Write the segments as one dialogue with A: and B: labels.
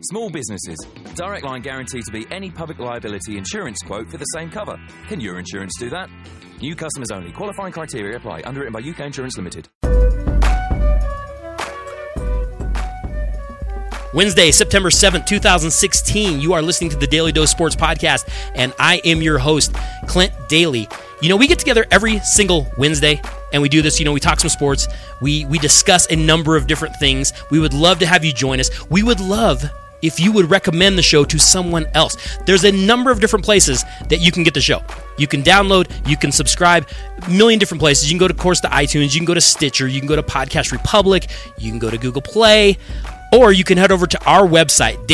A: Small businesses. Direct Line guaranteed to beat any public liability insurance quote for the same cover. Can your insurance do that? New customers only. Qualifying criteria apply. Underwritten by UK Insurance Limited.
B: Wednesday, September 7th, 2016. You are listening to the Daily Dose Sports Podcast, and I am your host, Clint Daly. You know, we get together every single Wednesday, and we do this. You know, we talk some sports. We discuss a number of different things. We would love to have you join us. We would love if you would recommend the show to someone else. There's a number of different places that you can get the show. You can download, you can subscribe, a million different places. You can go, of course, to iTunes, you can go to Stitcher, you can go to Podcast Republic, you can go to Google Play, or you can head over to our website,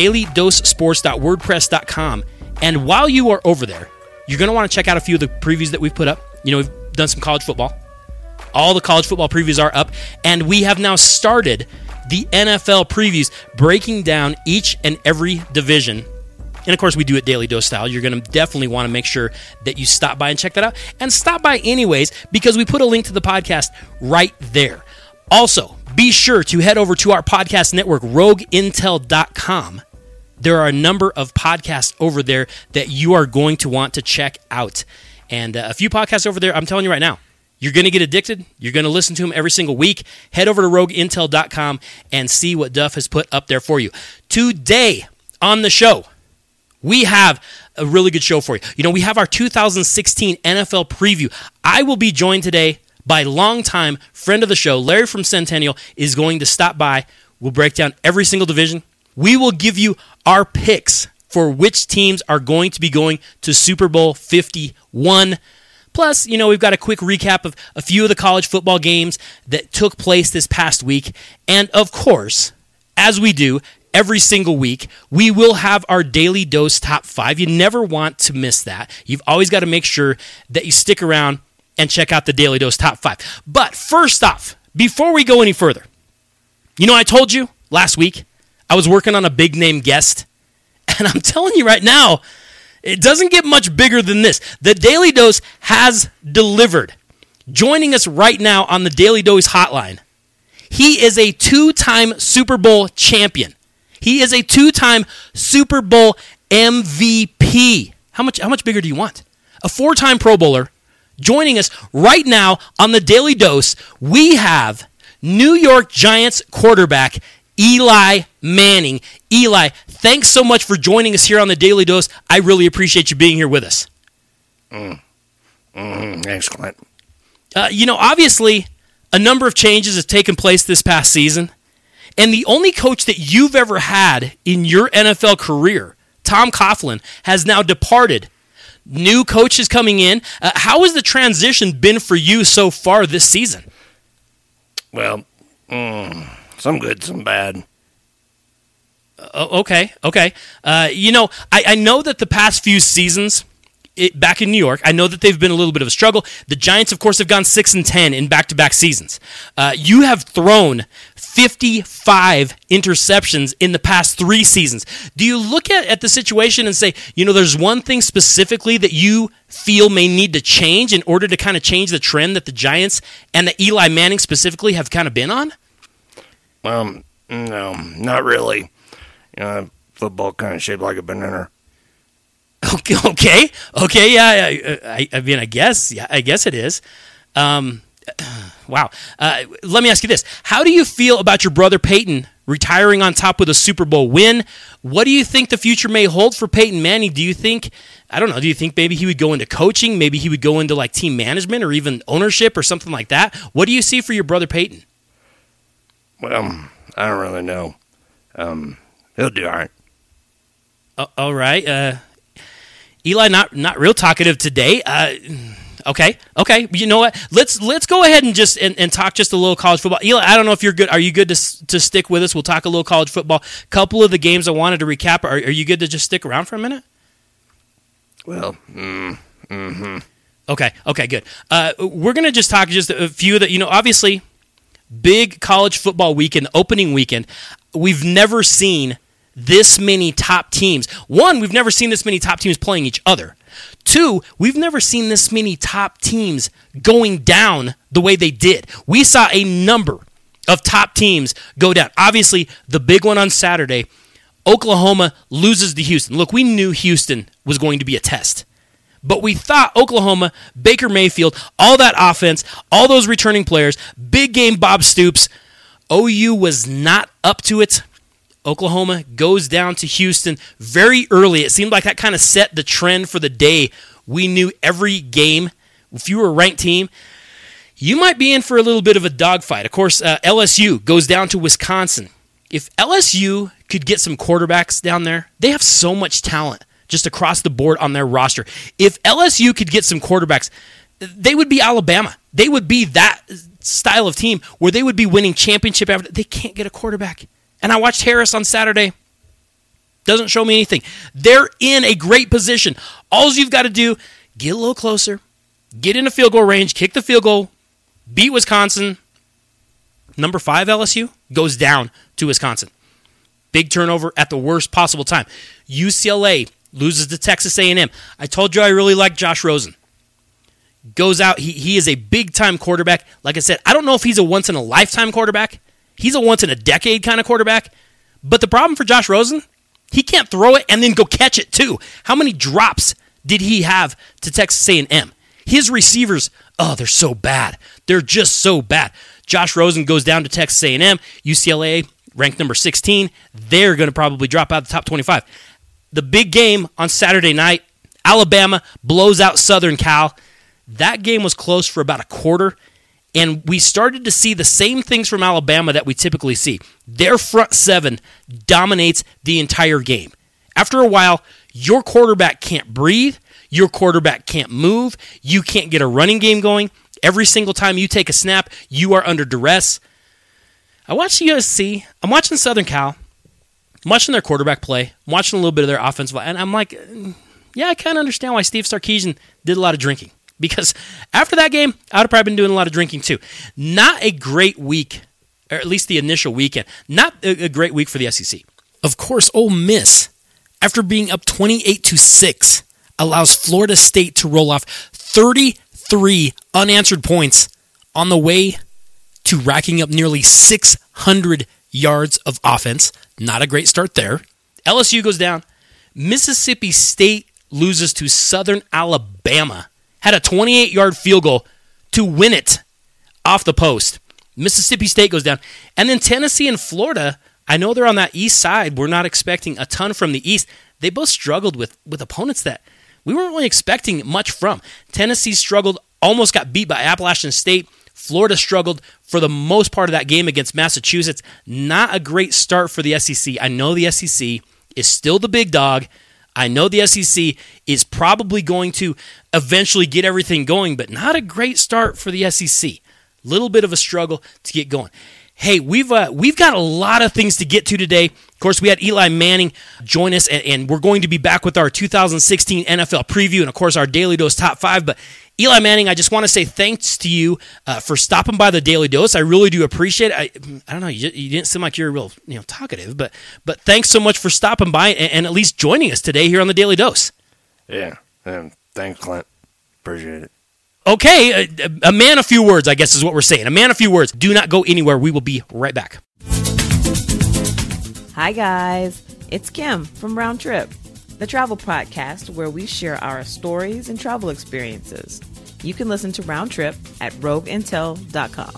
B: dailydosesports.wordpress.com. And while you are over there, you're going to want to check out a few of the previews that we've put up. You know, we've done some college football. All the college football previews are up, and we have now started the NFL previews, breaking down each and every division. And, of course, we do it Daily Dose style. You're going to definitely want to make sure that you stop by and check that out. And stop by anyways, because we put a link to the podcast right there. Also, be sure to head over to our podcast network, RogueIntel.com. There are a number of podcasts over there that you are going to want to check out. And a few podcasts over there, I'm telling you right now, you're going to get addicted. You're going to listen to them every single week. Head over to RogueIntel.com and see what Duff has put up there for you. Today on the show, we have a really good show for you. You know, we have our 2016 NFL preview. I will be joined today by longtime friend of the show, Larry from Centennial, is going to stop by. We'll break down every single division. We will give you our picks for which teams are going to be going to Super Bowl 51. Plus, you know, we've got a quick recap of a few of the college football games that took place this past week. And, of course, as we do every single week, we will have our Daily Dose Top 5. You never want to miss that. You've always got to make sure that you stick around and check out the Daily Dose Top 5. But first off, before we go any further, you know, I told you last week I was working on a big-name guest, and I'm telling you right now, it doesn't get much bigger than this. The Daily Dose has delivered. Joining us right now on the Daily Dose hotline, he is a two-time Super Bowl champion. He is a two-time Super Bowl MVP. How much bigger do you want? A four-time Pro Bowler. Joining us right now on the Daily Dose, we have New York Giants quarterback Eli Manning. Eli, thanks so much for joining us here on the Daily Dose. I really appreciate you being here with us.
C: Thanks, Clint.
B: You know, obviously, a number of changes have taken place this past season, and the only coach that you've ever had in your NFL career, Tom Coughlin, has now departed. New coaches coming in. How has the transition been for you so far this season?
C: Well, some good, some bad.
B: Okay. You know, I know that the past few seasons back in New York, I know that they've been a little bit of a struggle. The Giants, of course, have gone 6-10 in back-to-back seasons. You have thrown 55 interceptions in the past 3 seasons. Do you look at the situation and say, you know, there's one thing specifically that you feel may need to change in order to kind of change the trend that the Giants and the Eli Manning specifically have kind of been on?
C: No, not really. You know, football kind of shaped like a banana.
B: Okay, yeah. I mean, I guess it is. Wow. Let me ask you this: how do you feel about your brother Peyton retiring on top with a Super Bowl win? What do you think the future may hold for Peyton Manning? Do you think maybe he would go into coaching? Maybe he would go into like team management or even ownership or something like that? What do you see for your brother Peyton?
C: Well, I don't really know. He'll do all right.
B: All right. Eli, not real talkative today. Okay. You know what? Let's go ahead and just and talk just a little college football. Eli, I don't know if you're good. Are you good to stick with us? We'll talk a little college football. Couple of the games I wanted to recap. Are you good to just stick around for a minute?
C: Well,
B: Okay, good. We're going to just talk just a few that, you know, obviously, big college football weekend, opening weekend. We've never seen this many top teams. One, we've never seen this many top teams playing each other. Two, we've never seen this many top teams going down the way they did. We saw a number of top teams go down. Obviously, the big one on Saturday, Oklahoma loses to Houston. Look, we knew Houston was going to be a test. But we thought Oklahoma, Baker Mayfield, all that offense, all those returning players, big game Bob Stoops, OU was not up to it. Oklahoma goes down to Houston very early. It seemed like that kind of set the trend for the day. We knew every game, if you were a ranked team, you might be in for a little bit of a dogfight. Of course, LSU goes down to Wisconsin. If LSU could get some quarterbacks down there, they have so much talent just across the board on their roster. If LSU could get some quarterbacks, they would be Alabama. They would be that style of team where they would be winning championship after. They can't get a quarterback. And I watched Harris on Saturday. Doesn't show me anything. They're in a great position. All you've got to do, get a little closer, get in a field goal range, kick the field goal, beat Wisconsin. Number 5 LSU goes down to Wisconsin. Big turnover at the worst possible time. UCLA loses to Texas A&M. I told you I really like Josh Rosen. Goes out. He is a big-time quarterback. Like I said, I don't know if he's a once-in-a-lifetime quarterback. He's a once-in-a-decade kind of quarterback. But the problem for Josh Rosen, he can't throw it and then go catch it too. How many drops did he have to Texas A&M? His receivers, they're so bad. They're just so bad. Josh Rosen goes down to Texas A&M. UCLA, ranked number 16. They're going to probably drop out of the top 25. The big game on Saturday night, Alabama blows out Southern Cal. That game was close for about a quarter, and we started to see the same things from Alabama that we typically see. Their front seven dominates the entire game. After a while, your quarterback can't breathe. Your quarterback can't move. You can't get a running game going. Every single time you take a snap, you are under duress. I watched USC. I'm watching Southern Cal. I'm watching their quarterback play. I'm watching a little bit of their offensive, and I'm like, yeah, I kind of understand why Steve Sarkisian did a lot of drinking. Because after that game, I would have probably been doing a lot of drinking too. Not a great week, or at least the initial weekend. Not a great week for the SEC. Of course, Ole Miss, after being up 28-6, allows Florida State to roll off 33 unanswered points on the way to racking up nearly 600 yards of offense. Not a great start there. LSU goes down. Mississippi State loses to Southern Alabama. Had a 28-yard field goal to win it off the post. Mississippi State goes down. And then Tennessee and Florida, I know they're on that east side. We're not expecting a ton from the east. They both struggled with opponents that we weren't really expecting much from. Tennessee struggled, almost got beat by Appalachian State. Florida struggled for the most part of that game against Massachusetts. Not a great start for the SEC. I know the SEC is still the big dog. I know the SEC is probably going to eventually get everything going, but not a great start for the SEC. Little bit of a struggle to get going. Hey, we've got a lot of things to get to today. Of course, we had Eli Manning join us, and we're going to be back with our 2016 NFL preview and, of course, our Daily Dose Top 5. But Eli Manning, I just want to say thanks to you for stopping by the Daily Dose. I really do appreciate it. I don't know, you didn't seem like you're real talkative, but thanks so much for stopping by and at least joining us today here on the Daily Dose.
C: Yeah, thanks, Clint. Appreciate it.
B: Okay, a man a few words, I guess is what we're saying. A man a few words. Do not go anywhere. We will be right back.
D: Hi, guys. It's Kim from Round Trip, the travel podcast where we share our stories and travel experiences. You can listen to Round Trip at rogueintel.com.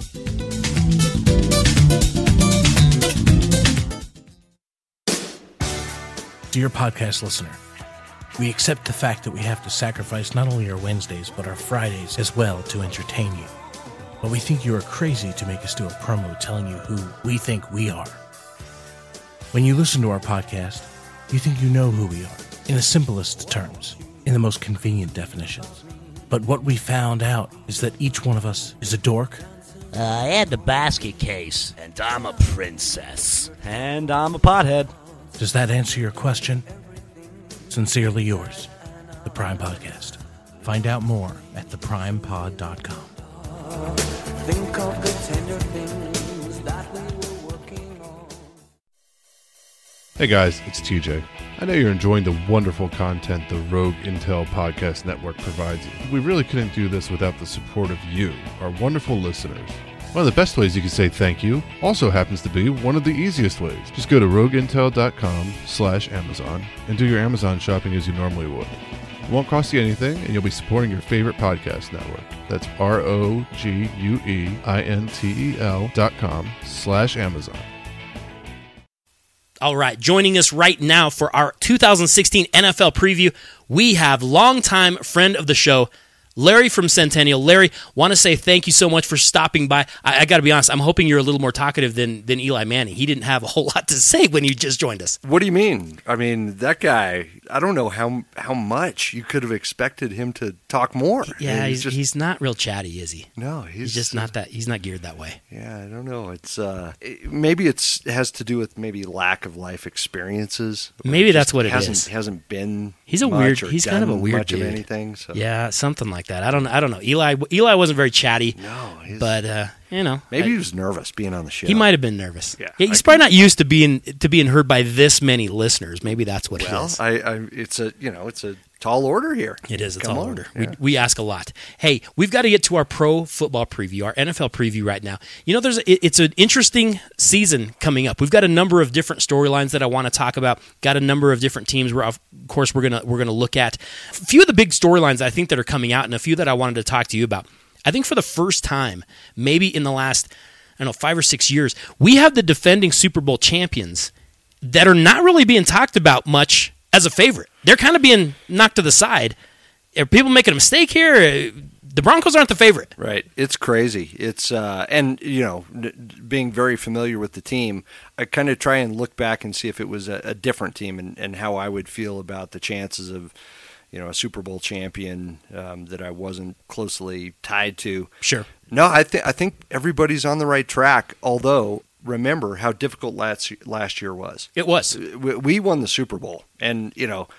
E: Dear podcast listener, we accept the fact that we have to sacrifice not only our Wednesdays, but our Fridays as well to entertain you. But we think you are crazy to make us do a promo telling you who we think we are. When you listen to our podcast, you think you know who we are, in the simplest terms, in the most convenient definitions. But what we found out is that each one of us is a dork.
F: I had the basket case.
G: And I'm a princess.
F: And I'm a pothead.
E: Does that answer your question? Sincerely yours, The Prime Podcast. Find out more at theprimepod.com.
H: Think of the tender things that we were working on.
I: Hey guys, it's TJ. I know you're enjoying the wonderful content the Rogue Intel Podcast Network provides you. We really couldn't do this without the support of you, our wonderful listeners. One of the best ways you can say thank you also happens to be one of the easiest ways. Just go to rogueintel.com/Amazon and do your Amazon shopping as you normally would. It won't cost you anything, and you'll be supporting your favorite podcast network. That's rogueintel.com/Amazon.
B: All right, joining us right now for our 2016 NFL preview, we have longtime friend of the show, Larry from Centennial. Larry, want to say thank you so much for stopping by. I got to be honest, I'm hoping you're a little more talkative than Eli Manning. He didn't have a whole lot to say when you just joined us.
C: What do you mean? I mean, that guy, I don't know how much you could have expected him to talk more.
B: Yeah,
C: I mean,
B: he's not real chatty, is he?
C: No,
B: he's just not that. He's not geared that way.
C: Yeah, I don't know. It's maybe it has to do with maybe lack of life experiences.
B: Maybe that's what it is.
C: Hasn't been.
B: He's a
C: much
B: weird.
C: or
B: He's kind of a
C: done
B: weird
C: much
B: dude.
C: Of anything. So.
B: Yeah, something like that. I don't know. Eli wasn't very chatty.
C: No,
B: but
C: maybe he was nervous being on the show.
B: He might have been nervous.
C: Yeah,
B: he's probably not used to being heard by this many listeners. Maybe that's what it is.
C: It's a tall order here.
B: It is a
C: Come
B: tall
C: on.
B: order.
C: Yeah.
B: We ask a lot. Hey, we've got to get to our pro football preview, our NFL preview right now. It's an interesting season coming up. We've got a number of different storylines that I want to talk about. Got a number of different teams. Of course, we're gonna look at a few of the big storylines I think that are coming out, and a few that I wanted to talk to you about. I think for the first time, maybe in the last 5 or 6 years, we have the defending Super Bowl champions that are not really being talked about much as a favorite. They're kind of being knocked to the side. Are people making a mistake here? The Broncos aren't the favorite.
C: Right. It's crazy. It's and being very familiar with the team, I kind of try and look back and see if it was a different team and how I would feel about the chances of a Super Bowl champion that I wasn't closely tied to.
B: Sure.
C: No, I think everybody's on the right track, although remember how difficult last year was.
B: It was.
C: We won the Super Bowl, and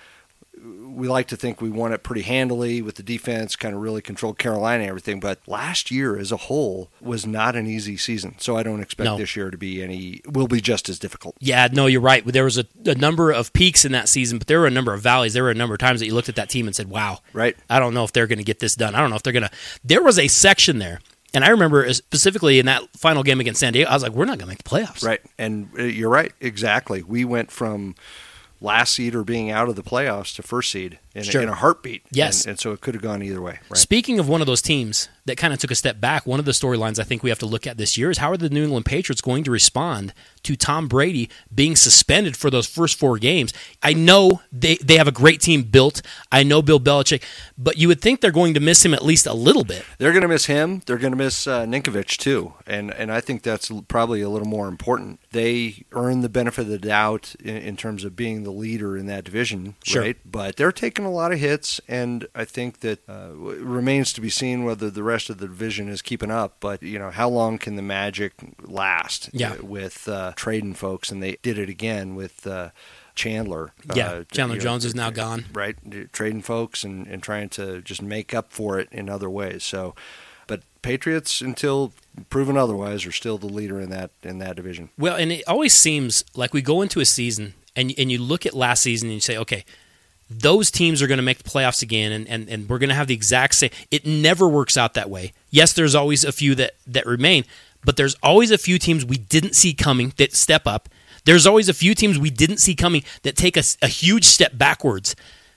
C: we like to think we won it pretty handily with the defense, kind of really controlled Carolina and everything. But last year as a whole was not an easy season, so I don't expect this year to be will be just as difficult. Yeah,
B: no, you're right. There was a number of peaks in that season, but there were a number of valleys. There were a number of times that you looked at that team and said, "Wow,
C: right?
B: I don't know if they're going to get this done. I don't know if they're going to." There was a section there. And I remember specifically in that final game against San Diego, I was like, we're not going to make the playoffs.
C: Right. And you're right. Exactly. We went from last seed or being out of the playoffs to first seed in a heartbeat.
B: Yes.
C: And so it could have gone either way. Right.
B: Speaking of one of those teams that kind of took a step back, one of the storylines I think we have to look at this year is how are the New England Patriots going to respond to Tom Brady being suspended for those first 4 games? I know they have a great team built. I know Bill Belichick, but you would think they're going to miss him at least a little bit.
C: They're going to miss him. They're going to miss Ninkovich too, and I think that's probably a little more important. They earn the benefit of the doubt in terms of being the leader in that division, right? But they're taking a lot of hits, and I think that it remains to be seen whether the rest of the division is keeping up. But how long can the magic last? With trading folks, and they did it again with Chandler.
B: Chandler Jones is now gone.
C: Right, trading folks and trying to just make up for it in other ways. So, but Patriots, until proven otherwise, are still the leader in that division.
B: Well, and it always seems like we go into a season and you look at last season and you say, okay, those teams are going to make the playoffs again, and we're going to have the exact same. It never works out that way. Yes, there's always a few that remain, but there's always a few teams we didn't see coming that step up. There's always a few teams we didn't see coming that take a huge step backwards.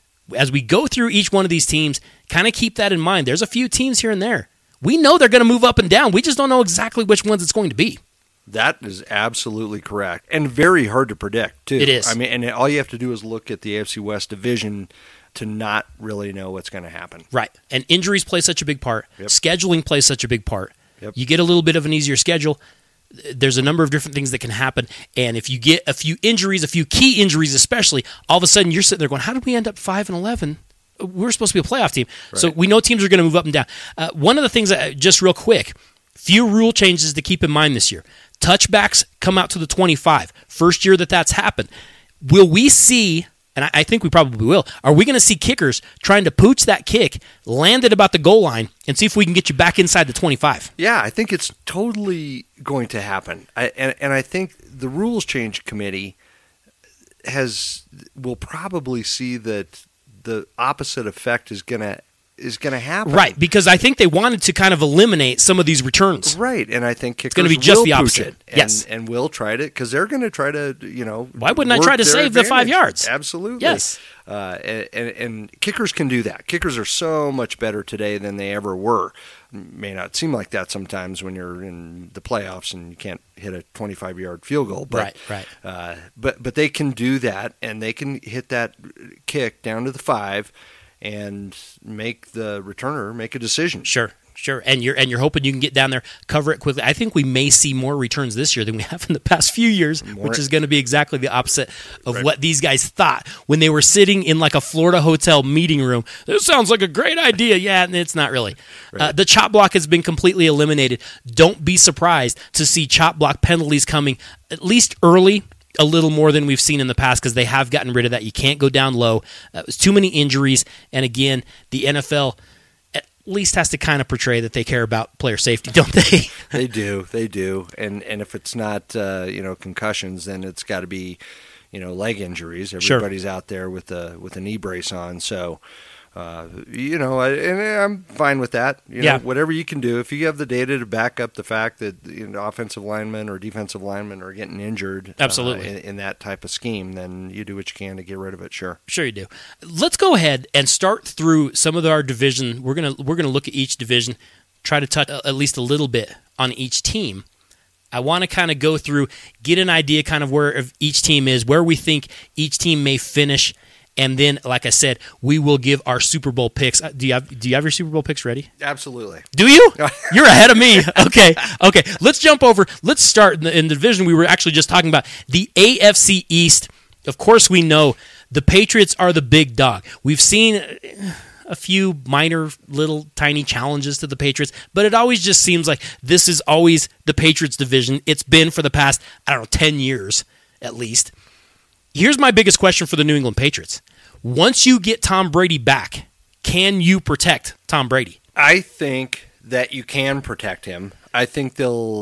B: As we go through each one of these teams, kind of keep that in mind. There's a few teams here and there. We know they're going to move up and down. We just don't know exactly which ones it's going to be.
C: That is absolutely correct, and very hard to predict, too.
B: It is.
C: I mean, and all you have to do is look at the AFC West division to not really know what's going to happen.
B: Right, and injuries play such a big part.
C: Yep.
B: Scheduling plays such a big part.
C: Yep.
B: You get a little bit of an easier schedule. There's a number of different things that can happen, and if you get a few injuries, a few key injuries especially, all of a sudden you're sitting there going, how did we end up 5-11? We're supposed to be a playoff team. Right. So we know teams are going to move up and down. One of the things, just real quick, few rule changes to keep in mind this year. Touchbacks come out to the 25. First year that's happened. Will we see, and I think we probably will, are we going to see kickers trying to pooch that kick, land it about the goal line, and see if we can get you back inside the 25?
C: Yeah, I think it's totally going to happen. And I think the Rules Change Committee will probably see that the opposite effect is going to is going to happen.
B: Right, because I think they wanted to kind of eliminate some of these returns.
C: Right, and I think kickers
B: it's going to be just
C: will
B: the
C: pooch
B: opposite.
C: it
B: Yes.
C: and will try to, because they're going to try to,
B: Why wouldn't I
C: work
B: try to
C: their
B: save the 5
C: advantage.
B: yards?
C: Absolutely.
B: Yes.
C: And kickers can do that. Kickers are so much better today than they ever were. May not seem like that sometimes when you're in the playoffs and you can't hit a 25-yard field goal. But,
B: right.
C: But they can do that, and they can hit that kick down to the 5 and make the returner make a decision.
B: Sure. And you're hoping you can get down there, cover it quickly. I think we may see more returns this year than we have in the past few years, which is going to be exactly the opposite of what these guys thought when they were sitting in like a Florida hotel meeting room. This sounds like a great idea. Yeah, and it's not really.
C: Right.
B: The chop block has been completely eliminated. Don't be surprised to see chop block penalties coming at least early, a little more than we've seen in the past, because they have gotten rid of that. You can't go down low. It was too many injuries. And again, the NFL at least has to kind of portray that they care about player safety, don't they?
C: They do. And if it's not concussions, then it's got to be leg injuries. Everybody's out there with a knee brace on, so and I'm fine with that. Whatever you can do, if you have the data to back up the fact that offensive linemen or defensive linemen are getting injured,
B: absolutely,
C: in that type of scheme, then you do what you can to get rid of it. Sure
B: you do. Let's go ahead and start through some of our division. We're gonna look at each division, try to touch at least a little bit on each team. I want to kind of go through, get an idea kind of where each team is, where we think each team may finish. And then, like I said, we will give our Super Bowl picks. Do you have your Super Bowl picks ready?
C: Absolutely.
B: Do you? You're ahead of me. Okay. Let's jump over. Let's start in the division we were actually just talking about, the AFC East. Of course, we know the Patriots are the big dog. We've seen a few minor, little, tiny challenges to the Patriots, but it always just seems like this is always the Patriots division. It's been for the past, 10 years at least. Here's my biggest question for the New England Patriots. Once you get Tom Brady back, can you protect Tom Brady?
C: I think that you can protect him. I think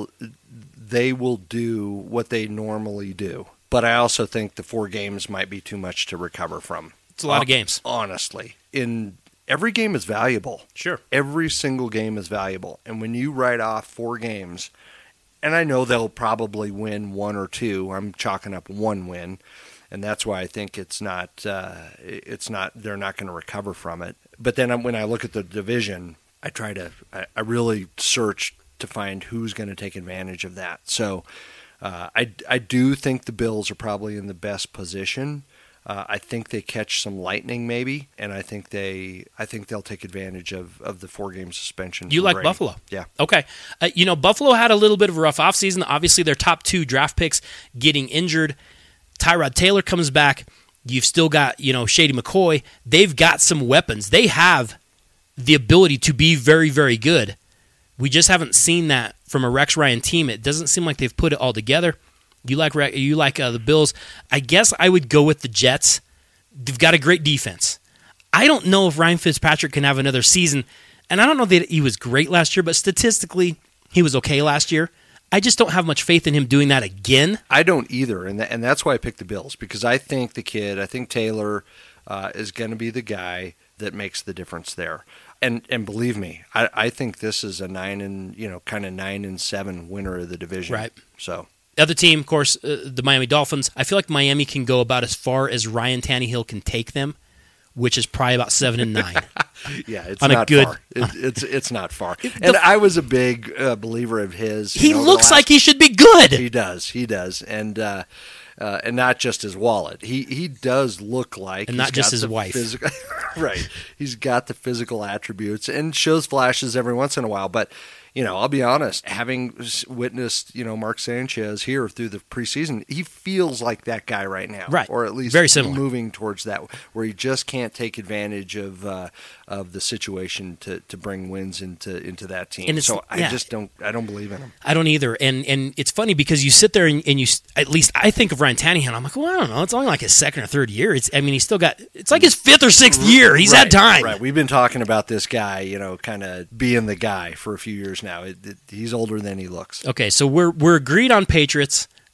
C: they will do what they normally do. But I also think the 4 games might be too much to recover from.
B: It's a lot of games.
C: Honestly. Every game is valuable.
B: Sure.
C: Every single game is valuable. And when you write off 4 games, and I know they'll probably win 1 or 2. I'm chalking up 1 win. And that's why I think they're not going to recover from it. But then when I look at the division, I really search to find who's going to take advantage of that. So I do think the Bills are probably in the best position. I think they catch some lightning maybe, and I think they'll take advantage of the 4-game suspension.
B: You like
C: Brady.
B: Buffalo?
C: Yeah.
B: Okay. Buffalo had a little bit of a rough offseason. Obviously, their top 2 draft picks getting injured. Tyrod Taylor comes back. You've still got, Shady McCoy. They've got some weapons. They have the ability to be very, very good. We just haven't seen that from a Rex Ryan team. It doesn't seem like they've put it all together. You like the Bills. I guess I would go with the Jets. They've got a great defense. I don't know if Ryan Fitzpatrick can have another season, and I don't know that he was great last year, but statistically, he was okay last year. I just don't have much faith in him doing that again.
C: I don't either, and that's why I picked the Bills, because I think Taylor is going to be the guy that makes the difference there. And believe me, I think this is a 9-7 winner of the division.
B: Right.
C: So
B: the other team, of course, the Miami Dolphins. I feel like Miami can go about as far as Ryan Tannehill can take them, which is probably about 7-9.
C: Yeah, it's
B: on
C: not
B: a good,
C: far. It's not far. And I was a big believer of his.
B: He looks like he should be good.
C: He does, and not just his wallet. He does look like,
B: and not just his wife.
C: Right. He's got the physical attributes and shows flashes every once in a while, but. I'll be honest, having witnessed, Mark Sanchez here through the preseason, he feels like that guy right now.
B: Right.
C: Or at least
B: very similar.
C: Moving towards that, where he just can't take advantage of the situation to bring wins into that team.
B: And
C: so I don't believe in him.
B: I don't either. And it's funny because you sit there and you, at least I think of Ryan Tannehill, and I'm like, well, I don't know. It's only like his 2nd or 3rd year. He's still got, it's like his 5th or 6th year. He's had time.
C: Right. We've been talking about this guy, kind of being the guy for a few years now. He's older than he looks.
B: Okay, so we're agreed on Patriots.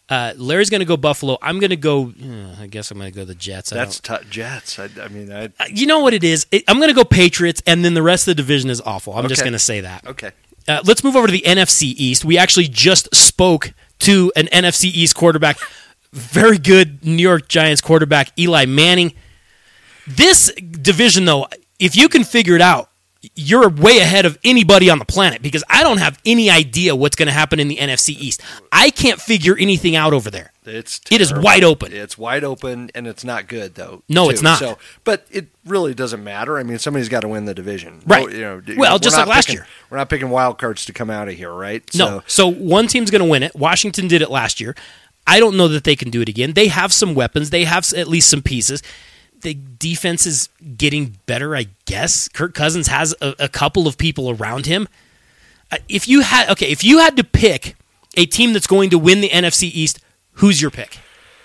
B: Larry's going to go Buffalo. I'm going to go. I guess I'm going to go the Jets.
C: That's Jets. I mean,
B: you know what it is. I'm going to go Patriots, and then the rest of the division is awful. I'm just going to say that.
C: Okay.
B: Let's move over to the NFC East. We actually just spoke to an NFC East quarterback, very good New York Giants quarterback, Eli Manning. This division, though, if you can figure it out, you're way ahead of anybody on the planet because I don't have any idea what's going to happen in the NFC East. I can't figure anything out over there.
C: It
B: is wide open.
C: It's wide open, and it's not good, though.
B: No,
C: too.
B: It's not.
C: So, but it really doesn't matter. I mean, somebody's got to win the division.
B: Right. Well, just like last year.
C: We're not picking wild cards to come out of here, right?
B: No. So one team's going to win it. Washington did it last year. I don't know that they can do it again. They have some weapons. They have at least some pieces. The defense is getting better, I guess. Kirk Cousins has a couple of people around him. If you had to pick a team that's going to win the NFC East, who's your pick?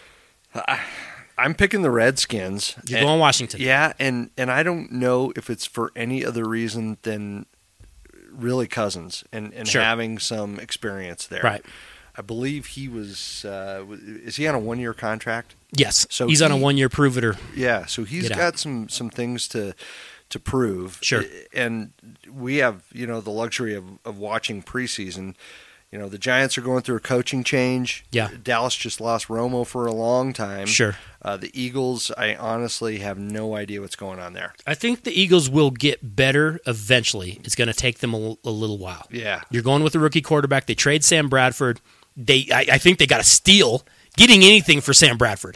C: I'm picking the Redskins.
B: You're going Washington.
C: Yeah, and I don't know if it's for any other reason than really Cousins and
B: Sure.
C: having some experience there.
B: Right.
C: I believe he was. Is he on a 1-year contract?
B: Yes.
C: So
B: he's on a 1-year prove it or.
C: Yeah, so he's got some things to prove.
B: Sure.
C: And we have, the luxury of watching preseason. The Giants are going through a coaching change.
B: Yeah.
C: Dallas just lost Romo for a long time.
B: Sure.
C: The Eagles, I honestly have no idea what's going on there.
B: I think the Eagles will get better eventually. It's going to take them a little while.
C: Yeah.
B: You're going with a rookie quarterback. They trade Sam Bradford. I think they got a steal getting anything for Sam Bradford.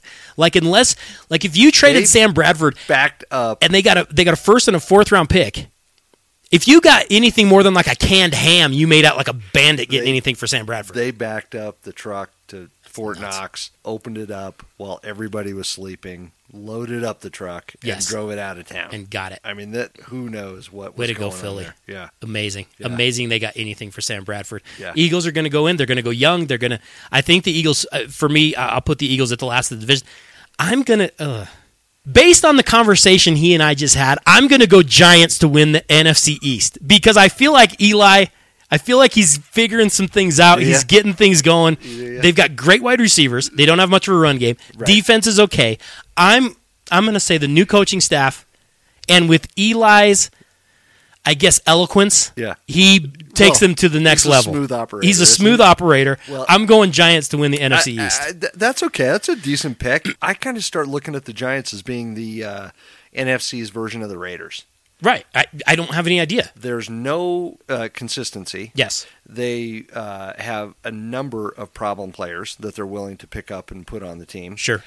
B: If you traded Sam Bradford
C: backed up
B: and they got a first and a fourth round pick, if you got anything more than like a canned ham, you made out like a bandit getting anything for Sam Bradford.
C: They backed up the truck to Fort Knox, opened it up while everybody was sleeping, loaded up the truck, and drove it out of town.
B: And got it.
C: I mean, who knows what
B: Way
C: was
B: to go,
C: going
B: Philly.
C: on there. Yeah.
B: Amazing.
C: Yeah.
B: Amazing they got anything for Sam Bradford.
C: Yeah.
B: Eagles are going to go in. They're going to go young. I think the Eagles, for me, I'll put the Eagles at the last of the division. I'm going to, based on the conversation he and I just had, I'm going to go Giants to win the NFC East because I feel like he's figuring some things out. Yeah. He's getting things going. Yeah. They've got great wide receivers. They don't have much of a run game. Right. Defense is okay. I'm going to say the new coaching staff, and with Eli's, I guess, eloquence, he takes them to the next level. He's a smooth operator. Well, I'm going Giants to win the NFC East.
C: That's okay. That's a decent pick. I kind of start looking at the Giants as being the NFC's version of the Raiders.
B: Right. I don't have any idea.
C: There's no consistency.
B: Yes.
C: They have a number of problem players that they're willing to pick up and put on the team.
B: Sure.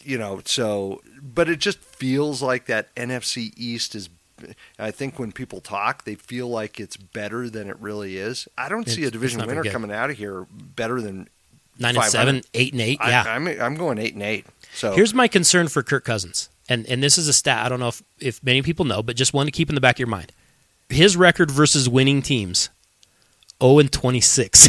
C: But it just feels like that NFC East is, I think when people talk, they feel like it's better than it really is. I don't see a division winner coming out of here better than
B: 9-7, 8-8. Yeah.
C: I'm going 8-8. So
B: here's my concern for Kirk Cousins. And this is a stat I don't know if many people know, but just one to keep in the back of your mind. His record versus winning teams, 0-26.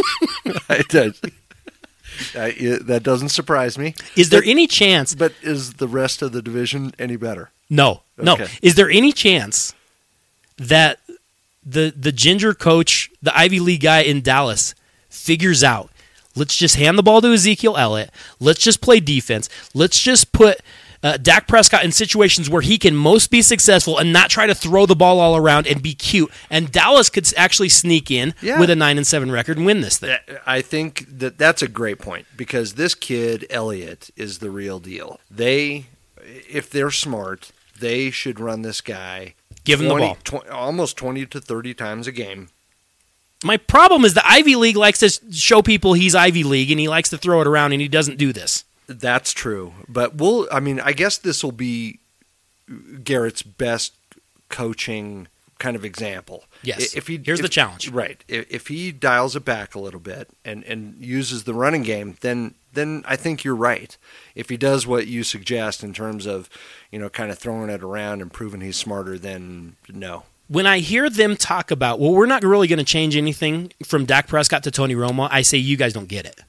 C: That doesn't surprise me.
B: Is there any chance?
C: But is the rest of the division any better?
B: No. No. Is there any chance that the ginger coach, the Ivy League guy in Dallas, figures out, let's just hand the ball to Ezekiel Elliott, let's just play defense, let's just put Dak Prescott in situations where he can most be successful and not try to throw the ball all around and be cute. And Dallas could actually sneak in with a 9-7 record and win this thing.
C: I think that's a great point because this kid, Elliott, is the real deal. If they're smart, they should run this guy.
B: Give him the ball.
C: Almost 20 to 30 times a game.
B: My problem is the Ivy League likes to show people he's Ivy League and he likes to throw it around and he doesn't do this.
C: That's true. But I guess this will be Garrett's best coaching kind of example.
B: Yes. Here's the challenge.
C: Right. If he dials it back a little bit and uses the running game, then I think you're right. If he does what you suggest in terms of, kind of throwing it around and proving he's smarter, then no.
B: When I hear them talk about, we're not really going to change anything from Dak Prescott to Tony Romo, I say you guys don't get it.
C: Right.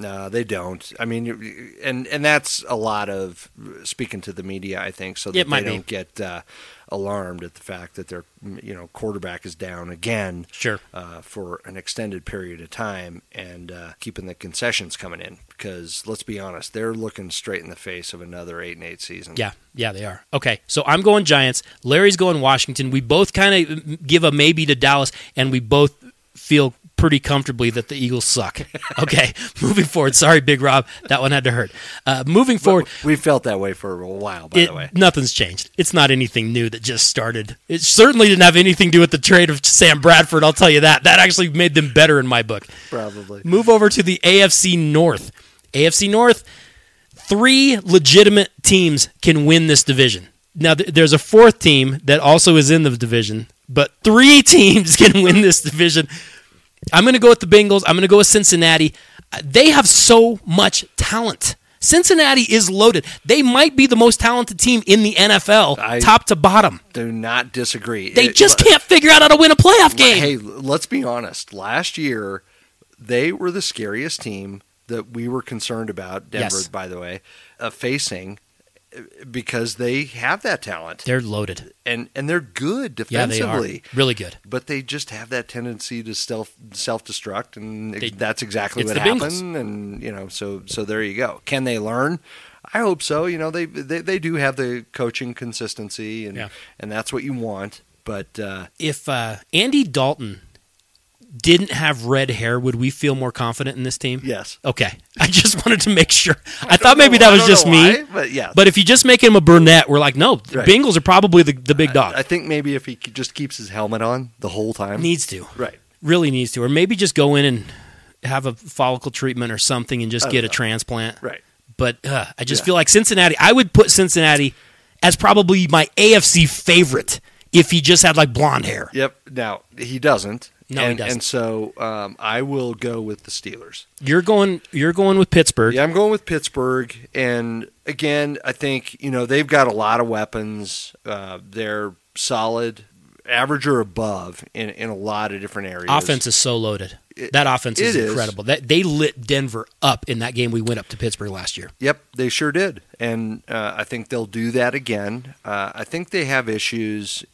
C: No, they don't. I mean, and that's a lot of speaking to the media, I think, so that they don't get alarmed at the fact that their quarterback is down again for an extended period of time, and keeping the concessions coming in, because let's be honest, they're looking straight in the face of another 8-8 season.
B: Yeah, they are. Okay, so I'm going Giants. Larry's going Washington. We both kind of give a maybe to Dallas, and we both feel pretty comfortably that the Eagles suck. Okay, moving forward. Sorry, Big Rob. That one had to hurt. Moving forward.
C: We felt that way for a while, by the way.
B: Nothing's changed. It's not anything new that just started. It certainly didn't have anything to do with the trade of Sam Bradford, I'll tell you that. That actually made them better in my book.
C: Probably.
B: Move over to the AFC North. AFC North, 3 legitimate teams can win this division. Now, there's a 4th team that also is in the division, but 3 teams can win this division. I'm going to go with the Bengals. I'm going to go with Cincinnati. They have so much talent. Cincinnati is loaded. They might be the most talented team in the NFL, top to bottom.
C: Do not disagree.
B: They just can't figure out how to win a playoff game.
C: Hey, let's be honest. Last year, they were the scariest team that we were concerned about, Denver, by the way, facing, because they have that talent.
B: They're loaded.
C: And they're good defensively.
B: Yeah, they are. Really good.
C: But they just have that tendency to self-destruct, and that's exactly what
B: happened.
C: Bengals. And, so there you go. Can they learn? I hope so. They do have the coaching consistency, and that's what you want. But
B: if Andy Dalton didn't have red hair, would we feel more confident in this team?
C: Yes.
B: Okay. I just wanted to make sure. I thought maybe that was just me.
C: But yeah.
B: But if you just make him a brunette, we're like, no, the Bengals are probably the big dog.
C: I think maybe if he just keeps his helmet on the whole time.
B: Needs to.
C: Right.
B: Really needs to. Or maybe just go in and have a follicle treatment or something and just get a transplant.
C: Right.
B: But I just feel like Cincinnati, I would put Cincinnati as probably my AFC favorite if he just had like blonde hair.
C: Yep. Now, he doesn't.
B: No, he doesn't.
C: And so I will go with the Steelers.
B: You're going with Pittsburgh.
C: Yeah, I'm going with Pittsburgh. And again, I think they've got a lot of weapons. They're solid, average or above in a lot of different areas.
B: Offense is so loaded. That offense is incredible. They lit Denver up in that game we went up to Pittsburgh last year.
C: Yep, they sure did. And I think they'll do that again. I think they have issues,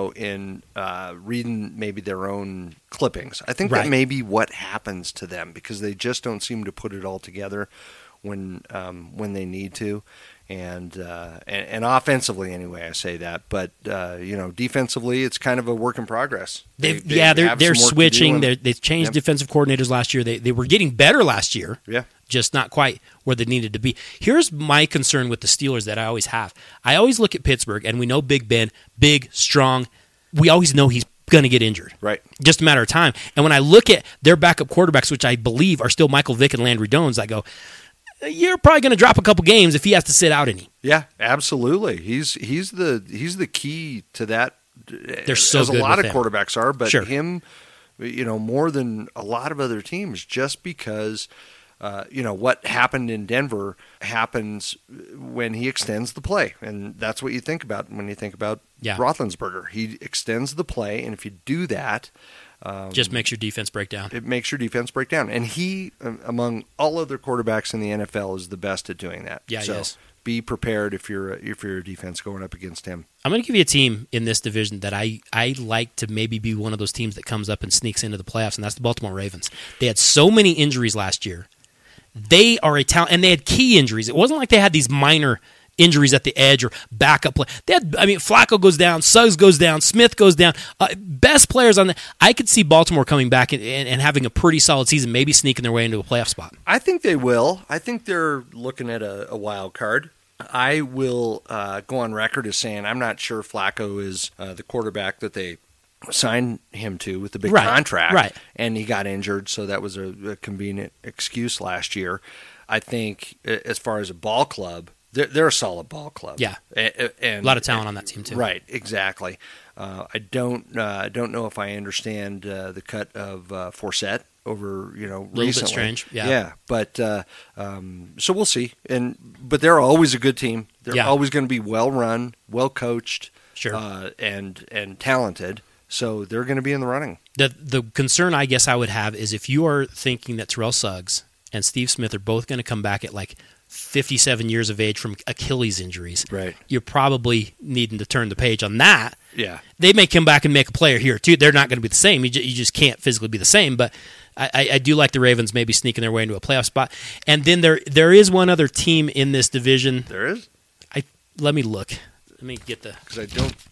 C: in reading maybe their own clippings. I think that may be what happens to them, because they just don't seem to put it all together when they need to. And offensively, anyway, I say that. But defensively, it's kind of a work in progress.
B: They're switching. They've changed defensive coordinators last year. They were getting better last year.
C: Yeah,
B: just not quite where they needed to be. Here's my concern with the Steelers that I always have. I always look at Pittsburgh, and we know Big Ben, big, strong. We always know he's going to get injured.
C: Right.
B: Just a matter of time. And when I look at their backup quarterbacks, which I believe are still Michael Vick and Landry Jones, I go, you're probably going to drop a couple games if he has to sit out any.
C: Yeah, absolutely. He's the key to that.
B: They're so
C: as
B: good
C: a lot of
B: him.
C: quarterbacks are, but him, more than a lot of other teams, just because what happened in Denver happens when he extends the play, and that's what you think about when you think about Roethlisberger. He extends the play, and if you do that.
B: Just makes your defense break down.
C: It makes your defense break down. And he, among all other quarterbacks in the NFL, is the best at doing that.
B: Yeah,
C: so
B: he is.
C: Be prepared if you're a defense going up against him.
B: I'm going to give you a team in this division that I like to maybe be one of those teams that comes up and sneaks into the playoffs, and that's the Baltimore Ravens. They had so many injuries last year. They are a talent, and they had key injuries. It wasn't like they had these minor injuries at the edge or backup play. Flacco goes down, Suggs goes down, Smith goes down. Best players on the. I could see Baltimore coming back and having a pretty solid season, maybe sneaking their way into a playoff spot.
C: I think they will. I think they're looking at a wild card. I will go on record as saying I'm not sure Flacco is the quarterback that they signed him to with the big contract, and he got injured, so that was a convenient excuse last year. I think as far as a ball club, they're a solid ball club.
B: Yeah,
C: and
B: a lot of talent on that team too.
C: Right, exactly. I don't know if I understand the cut of Forsett over recently.
B: A little bit strange.
C: Yeah, but so we'll see. But they're always a good team. They're always going to be well run, well coached, and talented. So they're going to be in the running.
B: The concern I guess I would have is if you are thinking that Terrell Suggs and Steve Smith are both going to come back at like 57 years of age from Achilles injuries,
C: Right.
B: you're probably needing to turn the page on that.
C: Yeah.
B: They may come back and make a player here, too. They're not going to be the same. You just can't physically be the same, but I do like the Ravens maybe sneaking their way into a playoff spot. And then there is one other team in this division.
C: There is?
B: Let me look. Let me get the...
C: Because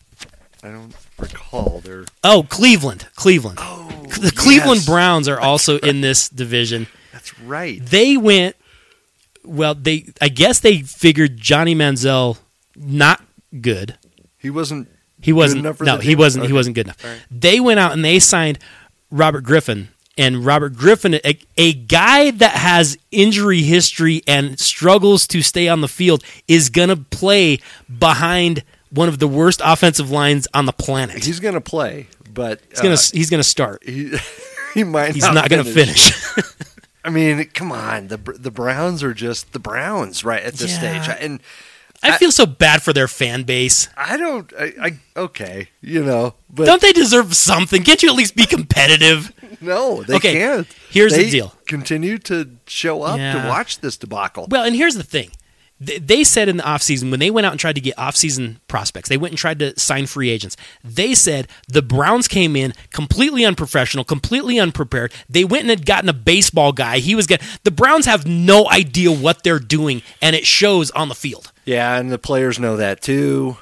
C: I don't recall their...
B: Oh, Cleveland.
C: Oh,
B: The Cleveland
C: yes.
B: Browns are also in this division.
C: That's right.
B: They went... Well, I guess they figured Johnny Manziel not good.
C: He wasn't
B: He wasn't.
C: good enough for
B: No,
C: the
B: he
C: team?
B: wasn't. He
C: Okay.
B: wasn't good enough.
C: All right.
B: They went out and they signed Robert Griffin, and Robert Griffin, a guy that has injury history and struggles to stay on the field, is gonna play behind one of the worst offensive lines on the planet.
C: He's going to play, but
B: He's gonna start.
C: he might.
B: He's not gonna finish.
C: I mean, come on. The Browns are just the Browns, right at this
B: Yeah.
C: stage, and
B: I feel so bad for their fan base.
C: I don't. Okay, but
B: Don't they deserve something? Can't you at least be competitive?
C: no, they
B: Okay,
C: can't.
B: here's the
C: They
B: deal.
C: Continue to show up
B: Yeah.
C: to watch this debacle.
B: Well, and here's the thing. They said in the offseason, when they went out and tried to get offseason prospects, they went and tried to sign free agents. They said the Browns came in completely unprofessional, completely unprepared. They went and had gotten a baseball guy. The Browns have no idea what they're doing, and it shows on the field.
C: Yeah, and the players know that too.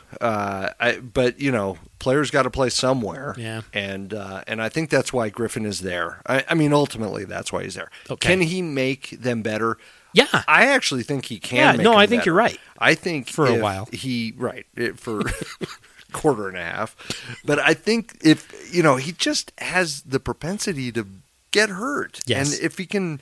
C: But players got to play somewhere.
B: Yeah.
C: and I think that's why Griffin is there. I mean, ultimately, that's why he's there.
B: Okay.
C: Can he make them better?
B: Yeah.
C: I actually think he can.
B: Yeah,
C: make
B: no,
C: them
B: I think
C: better.
B: you're right.
C: I think
B: For a
C: if
B: while.
C: for quarter and a half. But I think if he just has the propensity to get hurt,
B: Yes.
C: and if he can,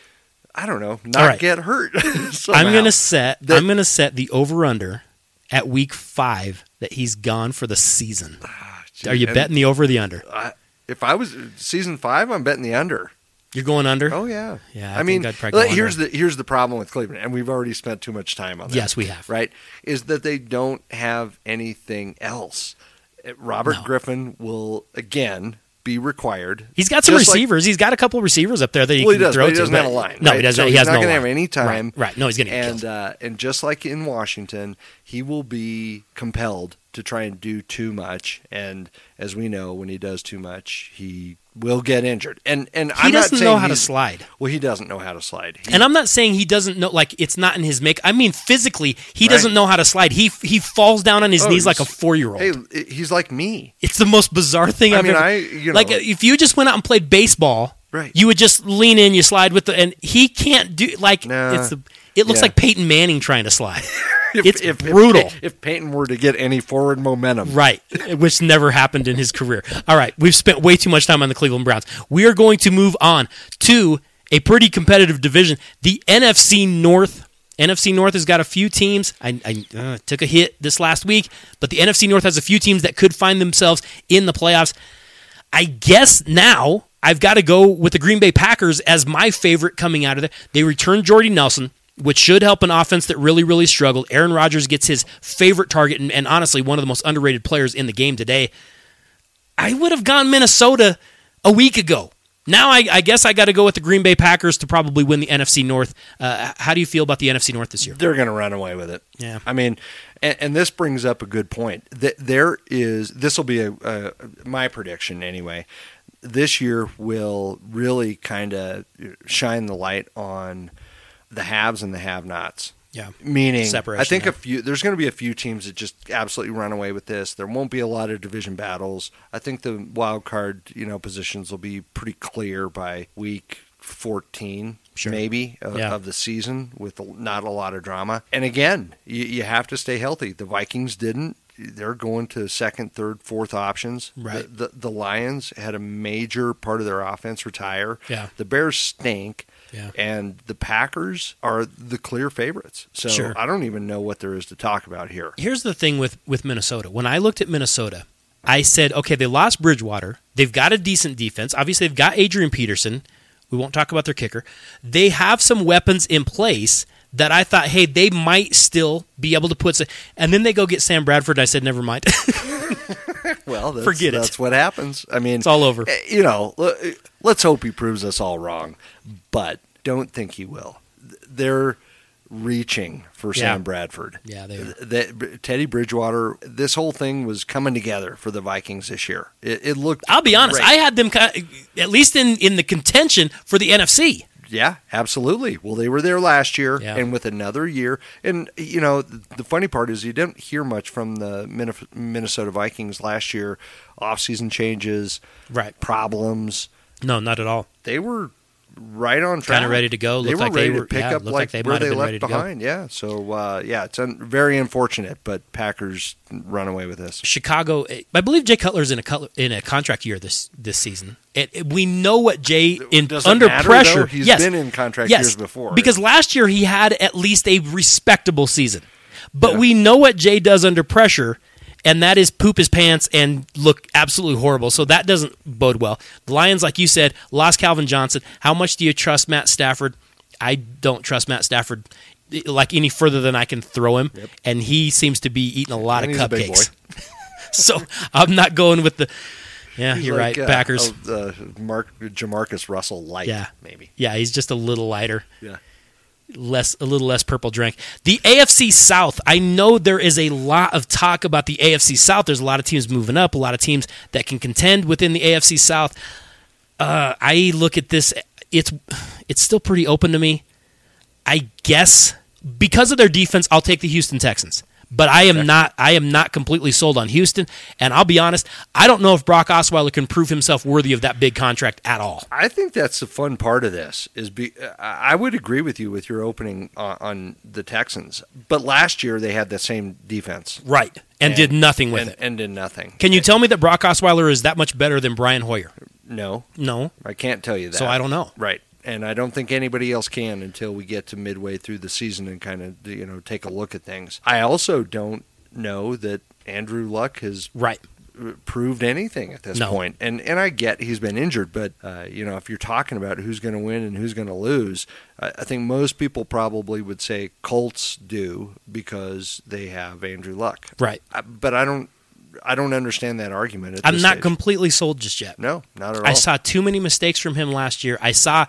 C: I don't know,
B: All
C: not
B: right.
C: get hurt.
B: I'm
C: somehow.
B: gonna set the over under at week 5 that he's gone for the season. Are you
C: and-
B: betting the over or the under?
C: If I was season 5, I'm betting the under.
B: You're going under?
C: Oh yeah,
B: Yeah,
C: I mean,
B: think I'd probably go
C: here's
B: under.
C: here's the problem with Cleveland, and we've already spent too much time on that.
B: Yes, we have.
C: Right, is that they don't have anything else. Robert
B: No.
C: Griffin will again be required.
B: He's got some
C: Just like-
B: receivers. He's got a couple receivers up there that he
C: Well, he
B: can
C: does,
B: throw
C: but he
B: to.
C: doesn't have a line.
B: No,
C: right?
B: he doesn't.
C: So
B: he
C: he's
B: has
C: not
B: no
C: going to
B: line.
C: have any time.
B: Right. No, he's going to get
C: And
B: killed.
C: and just like in Washington, he will be compelled to try and do too much. And as we know, when he does too much, he will get injured. And
B: He
C: I'm not
B: doesn't
C: saying
B: know how to
C: he's-
B: slide.
C: Well, he doesn't know how to slide.
B: And I'm not saying he doesn't know, like, it's not in his make. I mean, physically, he
C: Right.
B: doesn't know how to slide. He falls down on his knees like a 4-year-old.
C: Hey, he's like me.
B: It's the most bizarre thing I've ever. Like, if you just went out and played baseball,
C: Right.
B: you would just lean in, you slide with and he can't do, like,
C: Nah.
B: it looks
C: Yeah.
B: like Peyton Manning trying to slide.
C: If-
B: It's brutal.
C: If Peyton were to get any forward momentum.
B: Right, which never happened in his career. All right, we've spent way too much time on the Cleveland Browns. We are going to move on to a pretty competitive division, the NFC North. NFC North has got a few teams. I took a hit this last week, but the NFC North has a few teams that could find themselves in the playoffs. I guess now I've got to go with the Green Bay Packers as my favorite coming out of there. They returned Jordy Nelson, which should help an offense that really, really struggled. Aaron Rodgers gets his favorite target and honestly one of the most underrated players in the game today. I would have gone Minnesota a week ago. Now I guess I got to go with the Green Bay Packers to probably win the NFC North. How do you feel about the NFC North this year?
C: They're going to run away with it.
B: Yeah.
C: I mean, and this brings up a good point. This will be my prediction anyway. This year will really kind of shine the light on the haves and the have-nots.
B: Yeah.
C: Meaning,
B: Separation,
C: I think
B: yeah.
C: there's going to be a few teams that just absolutely run away with this. There won't be a lot of division battles. I think the wild card, positions will be pretty clear by week 14,
B: Sure.
C: maybe,
B: Yeah.
C: of the season with not a lot of drama. And again, you have to stay healthy. The Vikings didn't. They're going to second, third, fourth options.
B: Right.
C: The Lions had a major part of their offense retire.
B: Yeah.
C: The Bears stink.
B: Yeah.
C: And the Packers are the clear favorites. So
B: Sure.
C: I don't even know what there is to talk about here.
B: Here's the thing with Minnesota. When I looked at Minnesota, I said, okay, they lost Bridgewater. They've got a decent defense. Obviously, they've got Adrian Peterson. We won't talk about their kicker. They have some weapons in place that I thought, hey, they might still be able to put some. And then they go get Sam Bradford. I said, never mind.
C: Well,
B: Forget it.
C: That's what happens. I mean,
B: It's all over.
C: Let's hope he proves us all wrong. But don't think he will. They're reaching for Sam Bradford.
B: Yeah, they are.
C: Teddy Bridgewater, this whole thing was coming together for the Vikings this year. It looked
B: I'll be honest,
C: great.
B: I had them at least in the contention for the NFC.
C: Yeah, absolutely. Well, they were there last year,
B: Yeah.
C: and with another year. And, the funny part is you didn't hear much from the Minnesota Vikings last year. Off-season changes,
B: Right.
C: problems.
B: No, not at all.
C: They were right on track.
B: Kinda ready to go.
C: They
B: Looked
C: were
B: like
C: ready
B: they
C: to
B: were-
C: pick
B: yeah,
C: up
B: looked
C: like
B: like they
C: where
B: might have
C: they
B: been
C: left
B: ready to go.
C: behind. Yeah, so, it's very unfortunate, but Packers run away with this.
B: Chicago, I believe Jay Cutler's in a contract year this season. We know what Jay
C: Does it
B: under
C: matter,
B: pressure.
C: though? He's
B: yes,
C: been in contract
B: yes,
C: years before.
B: because last year he had at least a respectable season. But
C: Yeah.
B: we know what Jay does under pressure, and that is poop his pants and look absolutely horrible. So that doesn't bode well. The Lions, like you said, lost Calvin Johnson. How much do you trust Matt Stafford? I don't trust Matt Stafford like any further than I can throw him, and he seems to be eating a lot
C: And
B: of
C: he's a big
B: cupcakes. So I'm not going with the. Yeah,
C: He's
B: you're
C: like,
B: right. Packers.
C: Jamarcus Russell light,
B: Yeah,
C: maybe.
B: Yeah, he's just a little lighter.
C: Yeah.
B: A little less purple drink. The AFC South, I know there is a lot of talk about the AFC South. There's a lot of teams moving up, a lot of teams that can contend within the AFC South. I look at this, it's still pretty open to me. I guess because of their defense, I'll take the Houston Texans. But I am not completely sold on Houston, and I'll be honest, I don't know if Brock Osweiler can prove himself worthy of that big contract at all.
C: I think that's the fun part of this. I would agree with you with your opening on the Texans, but last year they had the same defense,
B: Right, and did nothing with it.
C: And did nothing.
B: Can you tell me that Brock Osweiler is that much better than Brian Hoyer?
C: No,
B: No.
C: I can't tell you that.
B: So I don't know.
C: Right. And I don't think anybody else can until we get to midway through the season and kind of take a look at things. I also don't know that Andrew Luck has
B: Right.
C: proved anything at this
B: No.
C: point. And I get he's been injured, but if you're talking about who's going to win and who's going to lose, I think most people probably would say Colts do because they have Andrew Luck.
B: Right.
C: But I don't understand that argument at
B: I'm
C: this
B: not
C: stage.
B: completely sold just yet.
C: No, not at all.
B: I saw too many mistakes from him last year.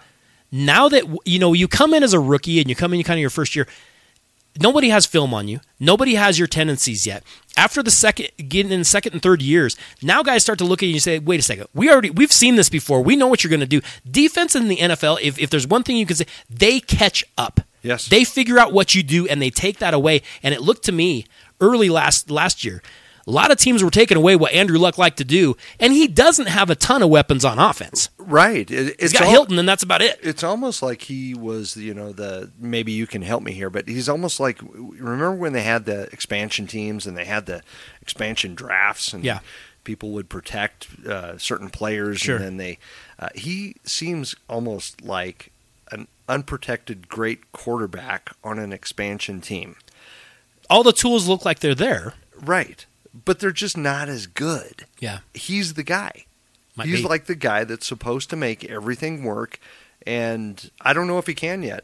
B: Now that, you come in as a rookie and you come in kind of your first year, nobody has film on you. Nobody has your tendencies yet. After getting in the second and third years, now guys start to look at you and say, wait a second, we've seen this before. We know what you're going to do. Defense in the NFL, if there's one thing you can say, they catch up.
C: Yes.
B: They figure out what you do and they take that away. And it looked to me early last year, a lot of teams were taking away what Andrew Luck liked to do, and he doesn't have a ton of weapons on offense.
C: Right.
B: He's got Hilton, and that's about it.
C: It's almost like he was, maybe you can help me here, but he's almost like, remember when they had the expansion teams and they had the expansion drafts and people would protect certain players,
B: Sure.
C: and then he seems almost like an unprotected great quarterback on an expansion team.
B: All the tools look like they're there.
C: Right. But they're just not as good.
B: Yeah.
C: He's the guy.
B: Might
C: He's
B: be.
C: like the guy that's supposed to make everything work, and I don't know if he can yet.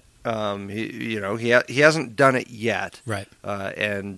C: He hasn't done it yet.
B: Right.
C: I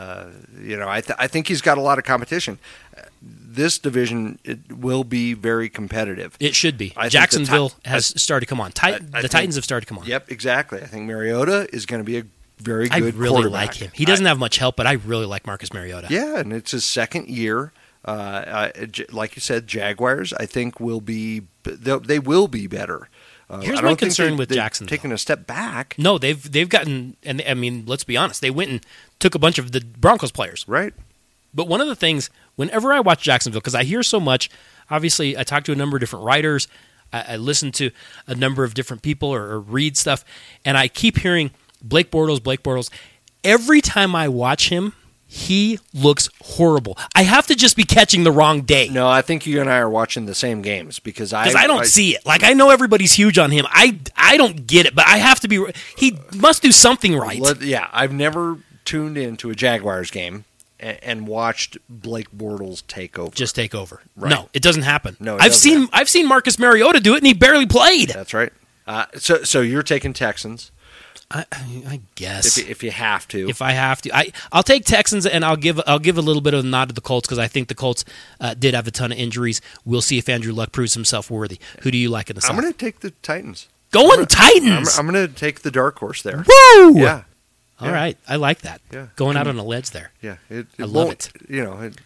C: think he's got a lot of competition. This division, it will be very competitive.
B: It should be.
C: I think
B: Jacksonville
C: the
B: has started to come on. The Titans have started to come on.
C: Yep, exactly. I think Mariota is going to be a very
B: I
C: good
B: really
C: quarterback.
B: like him. He doesn't have much help, but I really like Marcus Mariota.
C: Yeah, and it's his second year. Like you said, Jaguars, I think they will be better.
B: Here's
C: I
B: my
C: don't think
B: concern with
C: they've
B: Jacksonville.
C: taken a step back.
B: No, they've gotten, and I mean, let's be honest, they went and took a bunch of the Broncos players.
C: Right.
B: But one of the things, whenever I watch Jacksonville, because I hear so much, obviously I talk to a number of different writers, I listen to a number of different people or read stuff, and I keep hearing Blake Bortles. Every time I watch him, he looks horrible. I have to just be catching the wrong day.
C: No, I think you and I are watching the same games because I
B: don't see it. Like, I know everybody's huge on him. I don't get it, but I have to be. He must do something right.
C: I've never tuned into a Jaguars game and watched Blake Bortles take over.
B: Just take over.
C: Right.
B: No, it doesn't happen.
C: No,
B: I've seen Marcus Mariota do it, and he barely played.
C: That's right. So you're taking Texans.
B: I guess
C: if you have to.
B: If I have to, I'll take Texans, and I'll give a little bit of a nod to the Colts because I think the Colts did have a ton of injuries. We'll see if Andrew Luck proves himself worthy. Who do you like in the South?
C: I'm going to take the Titans.
B: Going Titans.
C: I'm going to take the dark horse there.
B: Woo!
C: Yeah.
B: All right. I like that.
C: Yeah.
B: Going out on a ledge there.
C: Yeah.
B: I love it.
C: It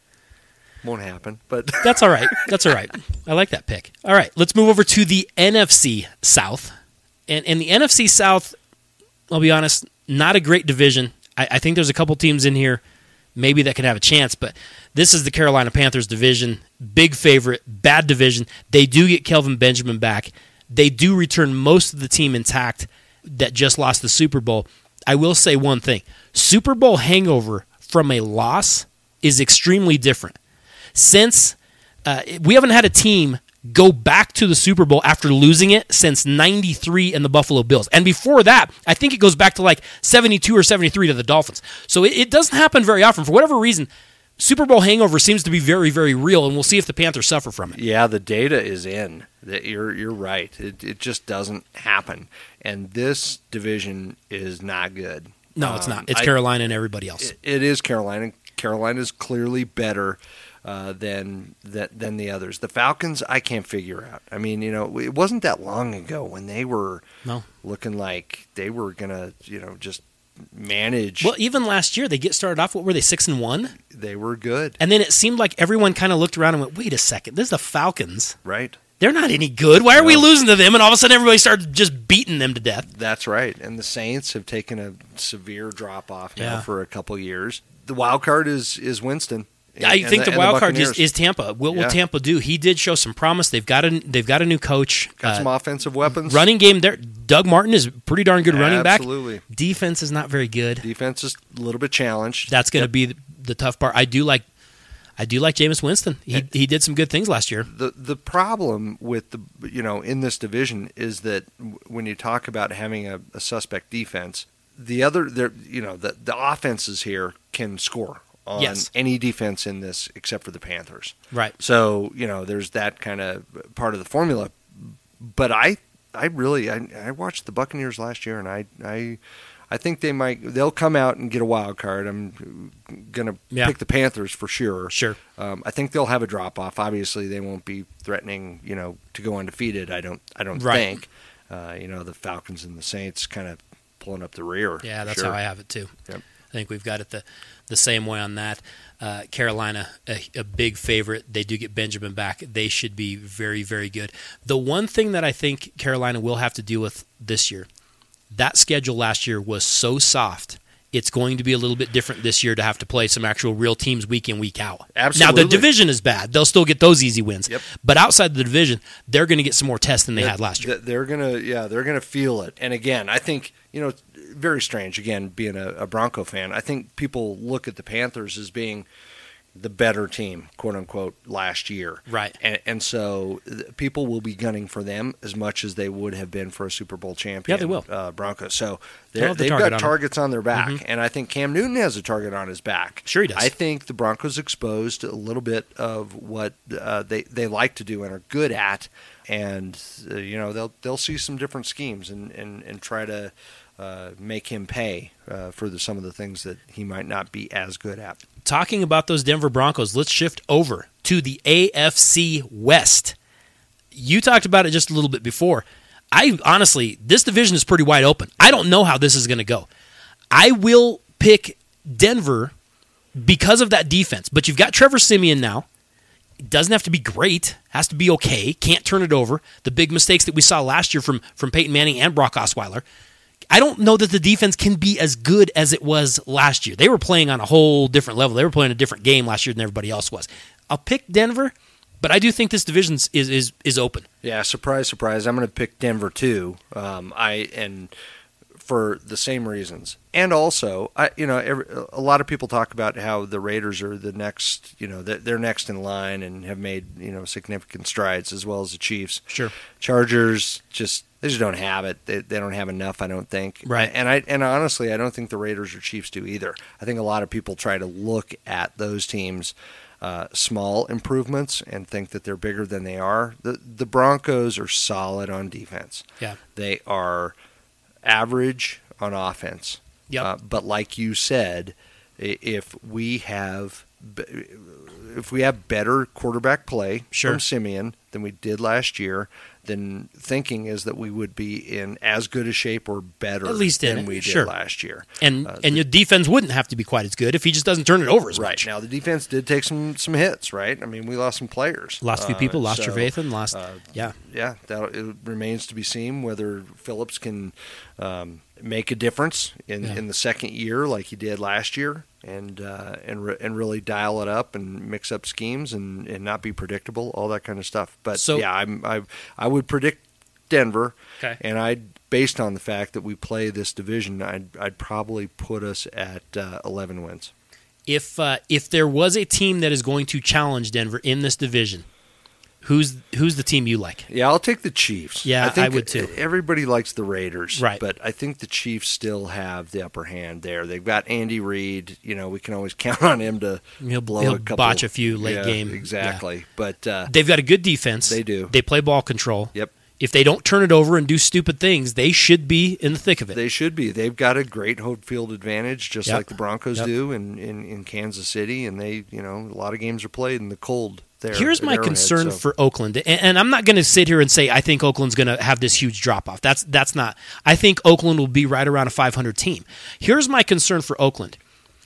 C: won't happen, but
B: That's all right. That's all right. I like that pick. All right. Let's move over to the NFC South. And in the NFC South, I'll be honest, not a great division. I think there's a couple teams in here maybe that could have a chance, but this is the Carolina Panthers division. Big favorite, bad division. They do get Kelvin Benjamin back. They do return most of the team intact that just lost the Super Bowl. I will say one thing. Super Bowl hangover from a loss is extremely different. Since we haven't had a team go back to the Super Bowl after losing it since 93 and the Buffalo Bills. And before that, I think it goes back to like 72 or 73 to the Dolphins. So it doesn't happen very often. For whatever reason, Super Bowl hangover seems to be very, very real, and we'll see if the Panthers suffer from it.
C: yeah, the data is in. You're right. It just doesn't happen. And this division is not good.
B: No, it's not. It's Carolina and everybody else.
C: It is Carolina. Carolina is clearly better than the others. The Falcons, I can't figure out. I mean, it wasn't that long ago when they were looking like they were gonna, just manage.
B: Well, even last year, they get started off. What were they, 6-1?
C: They were good,
B: and then it seemed like everyone kind of looked around and went, "Wait a second, this is the Falcons,
C: right?
B: They're not any good. Why are we losing to them?" And all of a sudden, everybody started just beating them to death.
C: That's right. And the Saints have taken a severe drop off now for a couple years. The wild card is Winston.
B: I think the wild card is Tampa. What will Tampa do? He did show some promise. They've got a new coach.
C: Got some offensive weapons.
B: Running game there. Doug Martin is a pretty darn good running back.
C: Absolutely.
B: Defense is not very good.
C: Defense is a little bit challenged.
B: That's going to be the tough part. I do like Jameis Winston. He did some good things last year.
C: The problem with in this division is that when you talk about having a suspect defense, the offenses here can score on any defense in this except for the Panthers.
B: Right.
C: So, there's that kind of part of the formula. But I watched the Buccaneers last year, and I think they'll come out and get a wild card. I'm going to pick the Panthers for sure.
B: Sure.
C: I think they'll have a drop off. Obviously, they won't be threatening, to go undefeated. I don't think. The Falcons and the Saints kind of pulling up the rear.
B: Yeah, that's how I have it too. Yep. I think we've got it the same way on that. Carolina, a big favorite. They do get Benjamin back. They should be very, very good. The one thing that I think Carolina will have to deal with this year, that schedule last year was so soft. It's going to be a little bit different this year to have to play some actual real teams week in, week out.
C: Absolutely.
B: Now, the division is bad. They'll still get those easy wins.
C: Yep.
B: But outside the division, they're going to get some more tests than they had last year.
C: They're gonna feel it. And again, I think, very strange, again, being a Bronco fan, I think people look at the Panthers as being the better team, quote unquote, last year.
B: Right.
C: And so people will be gunning for them as much as they would have been for a Super Bowl champion.
B: Yeah, they will.
C: Broncos. So
B: they've
C: got targets on their back. And I think Cam Newton has a target on his back.
B: Sure he does.
C: I think the Broncos exposed a little bit of what they like to do and are good at. And, they'll see some different schemes and try to make him pay for some of the things that he might not be as good at.
B: Talking about those Denver Broncos, let's shift over to the AFC West. You talked about it just a little bit before. This division is pretty wide open. I don't know how this is going to go. I will pick Denver because of that defense, but you've got Trevor Siemian now. It doesn't have to be great. Has to be okay. Can't turn it over. The big mistakes that we saw last year from Peyton Manning and Brock Osweiler. I don't know that the defense can be as good as it was last year. They were playing on a whole different level. They were playing a different game last year than everybody else was. I'll pick Denver, but I do think this division is open.
C: Yeah, surprise, surprise. I'm going to pick Denver too. And for the same reasons. And also, a lot of people talk about how the Raiders are the next, they're next in line and have made, significant strides, as well as the Chiefs.
B: Sure.
C: Chargers they just don't have it. They don't have enough, I don't think.
B: Right.
C: And honestly, I don't think the Raiders or Chiefs do either. I think a lot of people try to look at those teams, small improvements, and think that they're bigger than they are. The Broncos are solid on defense.
B: Yeah.
C: They are average on offense.
B: Yep.
C: But like you said, if we have better quarterback play from Simeon than we did last year, then thinking is that we would be in as good a shape or better
B: at least
C: than we did last year.
B: And your defense wouldn't have to be quite as good if he just doesn't turn it over as
C: Right.
B: much.
C: Now, the defense did take some hits, right? I mean, we lost some players.
B: Lost a few people, lost Trevathan, lost
C: Yeah, it remains to be seen whether Phillips can make a difference in the second year like he did last year, and really dial it up and mix up schemes and not be predictable, all that kind of stuff. But I would predict Denver, and based on the fact that we play this division, I'd probably put us at 11 wins.
B: If there was a team that is going to challenge Denver in this division, who's the team you like?
C: Yeah, I'll take the Chiefs.
B: Yeah, I would too.
C: Everybody likes the Raiders,
B: right?
C: But I think the Chiefs still have the upper hand there. They've got Andy Reid. We can always count on him to
B: he'll botch a few late game.
C: Exactly. Yeah. But
B: they've got a good defense.
C: They do.
B: They play ball control.
C: Yep.
B: If they don't turn it over and do stupid things, they should be in the thick of it.
C: They should be. They've got a great home field advantage, just like the Broncos do in Kansas City, and a lot of games are played in the cold there.
B: Here's my concern for Oakland, and I'm not going to sit here and say I think Oakland's going to have this huge drop-off. That's not. I think Oakland will be right around a 500 team. Here's my concern for Oakland.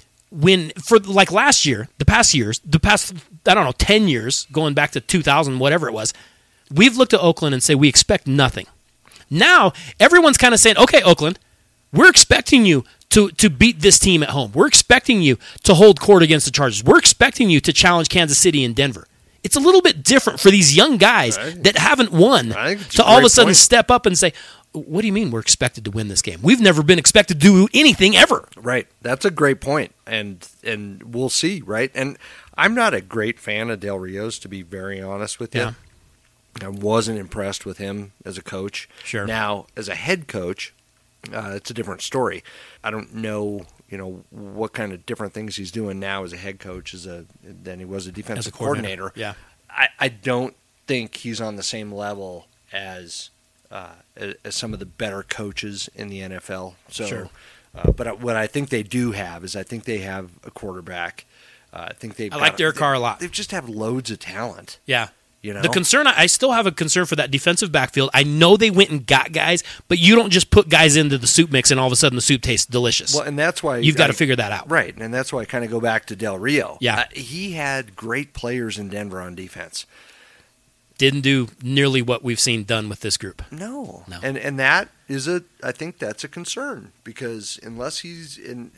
B: Last year, the past 10 years, going back to 2000, whatever it was, we've looked at Oakland and say we expect nothing. Now, everyone's kind of saying, okay, Oakland, we're expecting you to beat this team at home. We're expecting you to hold court against the Chargers. We're expecting you to challenge Kansas City and Denver. It's a little bit different for these young guys that haven't won to all of a sudden step up and say, what do you mean we're expected to win this game? We've never been expected to do anything ever.
C: Right. That's a great point, and we'll see, right? And I'm not a great fan of Del Rio's, to be very honest with you.
B: Yeah.
C: I wasn't impressed with him as a coach.
B: Sure.
C: Now, as a head coach, it's a different story. I don't know, what kind of different things he's doing now as a head coach than he was a defensive coordinator.
B: Yeah.
C: I don't think he's on the same level as some of the better coaches in the NFL. So,
B: sure.
C: But what I think they do have is I think they have a quarterback. I
B: like Derek Carr a lot.
C: They just have loads of talent.
B: Yeah. The concern, I still have a concern for that defensive backfield. I know they went and got guys, but you don't just put guys into the soup mix and all of a sudden the soup tastes delicious.
C: Well, and that's why
B: you've got to figure that out.
C: Right, and that's why I kind of go back to Del Rio.
B: Yeah.
C: He had great players in Denver on defense.
B: Didn't do nearly what we've seen done with this group.
C: No. And that is I think that's a concern, because unless he's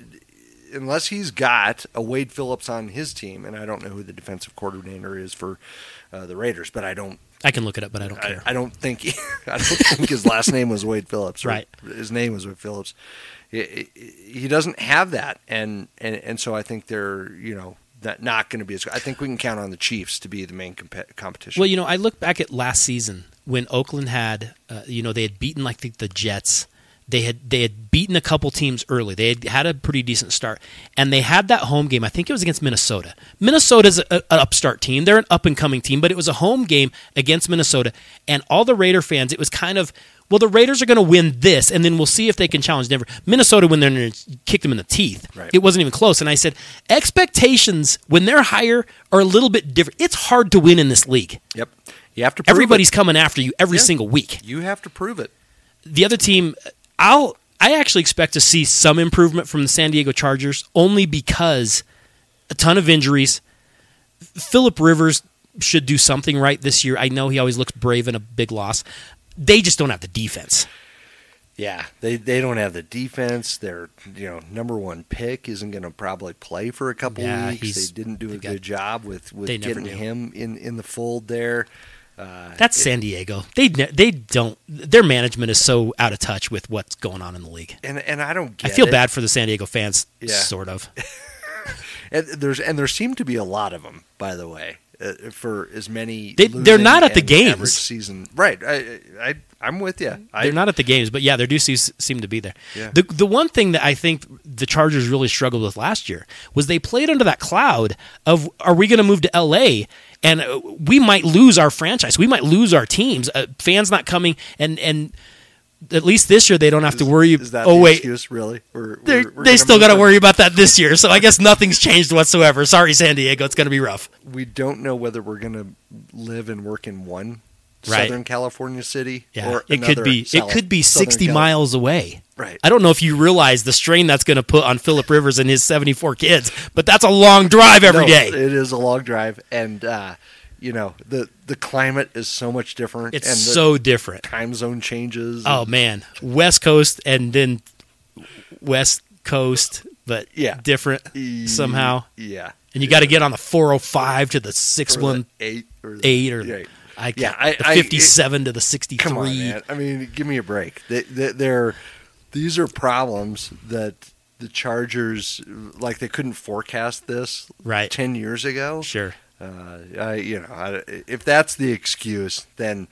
C: got a Wade Phillips on his team, and I don't know who the defensive coordinator is for the Raiders, but I
B: can look it up, but I don't care.
C: I don't think his last name was Wade Phillips.
B: Right.
C: His name was Wade Phillips. He doesn't have that, and so I think they're not going to be as good. I think we can count on the Chiefs to be the main competition.
B: Well, I look back at last season when Oakland had, they had beaten the Jets. They had beaten a couple teams early. They had a pretty decent start, and they had that home game. I think it was against Minnesota. Minnesota's an upstart team. They're an up-and-coming team, but it was a home game against Minnesota, and all the Raider fans, it was kind of, well, the Raiders are going to win this, and then we'll see if they can challenge Denver. Minnesota went there and kicked them in the teeth.
C: Right.
B: It wasn't even close, and I said, expectations, when they're higher, are a little bit different. It's hard to win in this league.
C: Yep. You have to prove
B: Everybody's coming after you every single week.
C: You have to prove it.
B: The other team, I actually expect to see some improvement from the San Diego Chargers, only because a ton of injuries. Phillip Rivers should do something right this year. I know he always looks brave in a big loss. They just don't have the defense.
C: Yeah, they don't have the defense. Their number one pick isn't going to probably play for a couple weeks. They didn't do a good job with getting him in the fold there.
B: That's San Diego. They don't. Their management is so out of touch with what's going on in the league.
C: And I don't get it.
B: I feel bad for the San Diego fans, sort of.
C: and there seem to be a lot of them, by the way, for as many.
B: They're not at the games.
C: Season, right? I'm with you.
B: They're not at the games, but yeah, there do seem to be there.
C: Yeah.
B: The one thing that I think the Chargers really struggled with last year was they played under that cloud of, are we going to move to L.A.? And we might lose our franchise. We might lose our teams. Fans not coming, and at least this year they don't have to worry.
C: Is that
B: oh
C: the
B: wait,
C: excuse, really?
B: they still got to worry about that this year. So I guess nothing's changed whatsoever. Sorry, San Diego, it's going to be rough.
C: We don't know whether we're going to live and work in one
B: Right.
C: Southern California city,
B: Yeah,
C: or
B: it could be. It could be 60 miles away.
C: Right.
B: I don't know if you realize the strain that's going to put on Phillip Rivers and his 74 kids, but that's a long drive every day.
C: It is a long drive, and the climate is so much different.
B: It's
C: and the
B: so different.
C: Time zone changes.
B: Oh man, West Coast and then West Coast, but different somehow.
C: Yeah.
B: And you got to get on the 405 to the 618 or
C: right.
B: the 57 to the 63.
C: Come on, man. I mean, give me a break. These are problems that the Chargers, like, they couldn't forecast this 10 years ago.
B: Sure.
C: If that's the excuse, then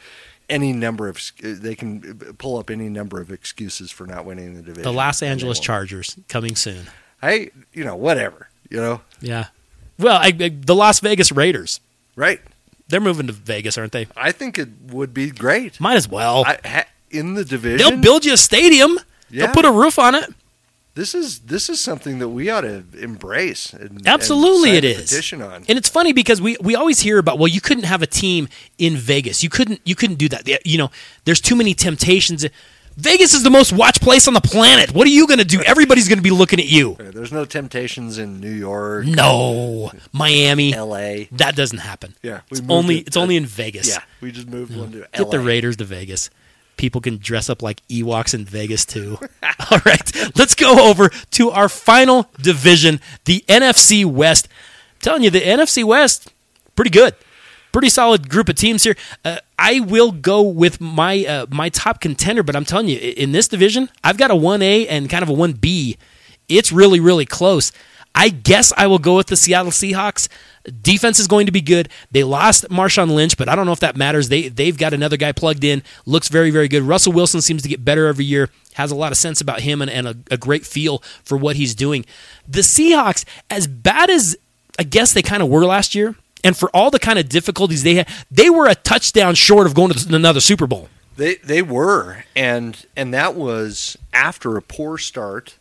C: they can pull up any number of excuses for not winning the division.
B: The Los Angeles Chargers coming soon.
C: Whatever.
B: Yeah. Well, the Las Vegas Raiders.
C: Right.
B: They're moving to Vegas, aren't they?
C: I think it would be great.
B: Might as well.
C: In the division.
B: They'll build you a stadium.
C: Yeah.
B: They'll put a roof on it.
C: This is something that we ought to embrace.
B: Absolutely,
C: and
B: it is.
C: Petition on.
B: And it's funny because we always hear about, well, you couldn't have a team in Vegas. You couldn't do that. There's too many temptations. Vegas is the most watched place on the planet. What are you going to do? Everybody's going to be looking at you.
C: There's no temptations in New York.
B: No, Miami,
C: L.A.
B: That doesn't happen.
C: Yeah,
B: it's only in Vegas.
C: Yeah, we just moved one to L.A.
B: Get the Raiders to Vegas. People can dress up like Ewoks in Vegas too. All right, let's go over to our final division, the NFC West. I'm telling you, the NFC West, pretty good. Pretty solid group of teams here. I will go with my my top contender, but I'm telling you, in this division, I've got a 1A and kind of a 1B. It's really, really close. I guess I will go with the Seattle Seahawks. Defense is going to be good. They lost Marshawn Lynch, but I don't know if that matters. They've got another guy plugged in. Looks very, very good. Russell Wilson seems to get better every year. Has a lot of sense about him and a great feel for what he's doing. The Seahawks, as bad as I guess they kind of were last year, and for all the kind of difficulties they had, they were a touchdown short of going to another Super Bowl.
C: They were, and that was after a poor start.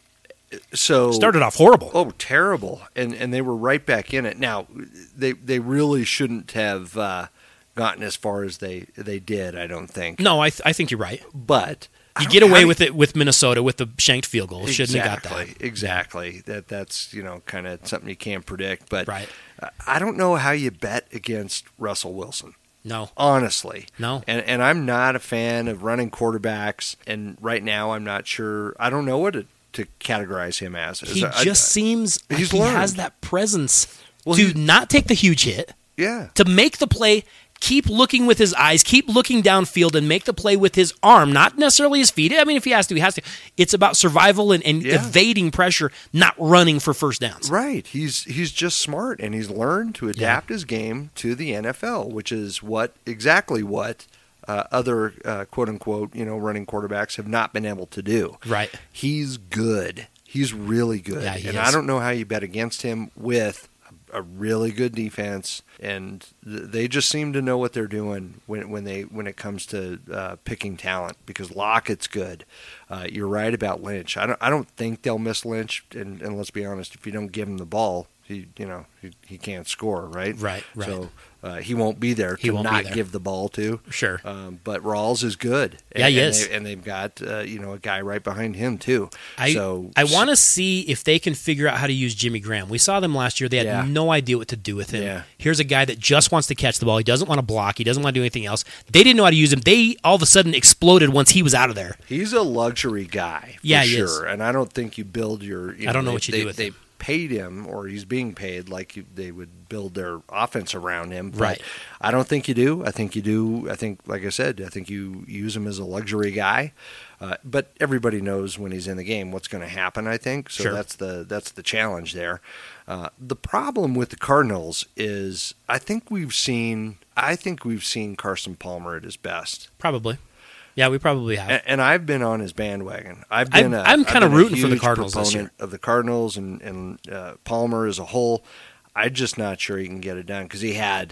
C: So
B: started off horrible.
C: Oh, terrible! And they were right back in it. Now they really shouldn't have gotten as far as they did. I don't think.
B: No, I think you're right.
C: But
B: you get away with it with Minnesota with the shanked field goal. Shouldn't have got that.
C: Exactly. That's kind of something you can't predict. But
B: right.
C: I don't know how you bet against Russell Wilson.
B: No.
C: Honestly.
B: No.
C: And I'm not a fan of running quarterbacks. And right now I'm not sure. I don't know what to categorize him as.
B: He just seems like he
C: learned.
B: has that presence to not take the huge hit.
C: Yeah.
B: To make the play, keep looking with his eyes, keep looking downfield, and make the play with his arm, not necessarily his feet. I mean, if he has to, he has to. It's about survival and evading pressure, not running for first downs.
C: Right. He's just smart, and he's learned to adapt his game to the NFL, which is exactly what other quote unquote running quarterbacks have not been able to do.
B: Right.
C: He's good. He's really good.
B: Yeah, he
C: and
B: is.
C: I don't know how you bet against him with a really good defense, and they just seem to know what they're doing when it comes to picking talent, because Lockett's good. You're right about Lynch. I don't think they'll miss Lynch, and let's be honest, if you don't give him the ball, he can't score, right?
B: Right.
C: So he won't be there to not give the ball to.
B: Sure.
C: But Rawls is good.
B: Yeah, he is.
C: And they've got a guy right behind him too.
B: I want to see if they can figure out how to use Jimmy Graham. We saw them last year. They had no idea what to do with him.
C: Yeah.
B: Here's a guy that just wants to catch the ball. He doesn't want to block. He doesn't want to do anything else. They didn't know how to use him. They all of a sudden exploded once he was out of there.
C: He's a luxury guy, for
B: he
C: sure.
B: is.
C: And I don't think you build your.
B: I don't know what you do with him.
C: Paid him, or he's being paid like they would build their offense around him. But
B: right.
C: I don't think you do. I think you do. I think, like I said, I think you use him as a luxury guy. But everybody knows when he's in the game what's going to happen, I think. So
B: sure.
C: that's the challenge there. The problem with the Cardinals is I think we've seen Carson Palmer at his best.
B: Probably. Yeah, we probably have.
C: And I've been on his bandwagon.
B: I'm kind of rooting for the Cardinals this year.
C: Of the Cardinals and Palmer as a whole. I'm just not sure he can get it done, because he had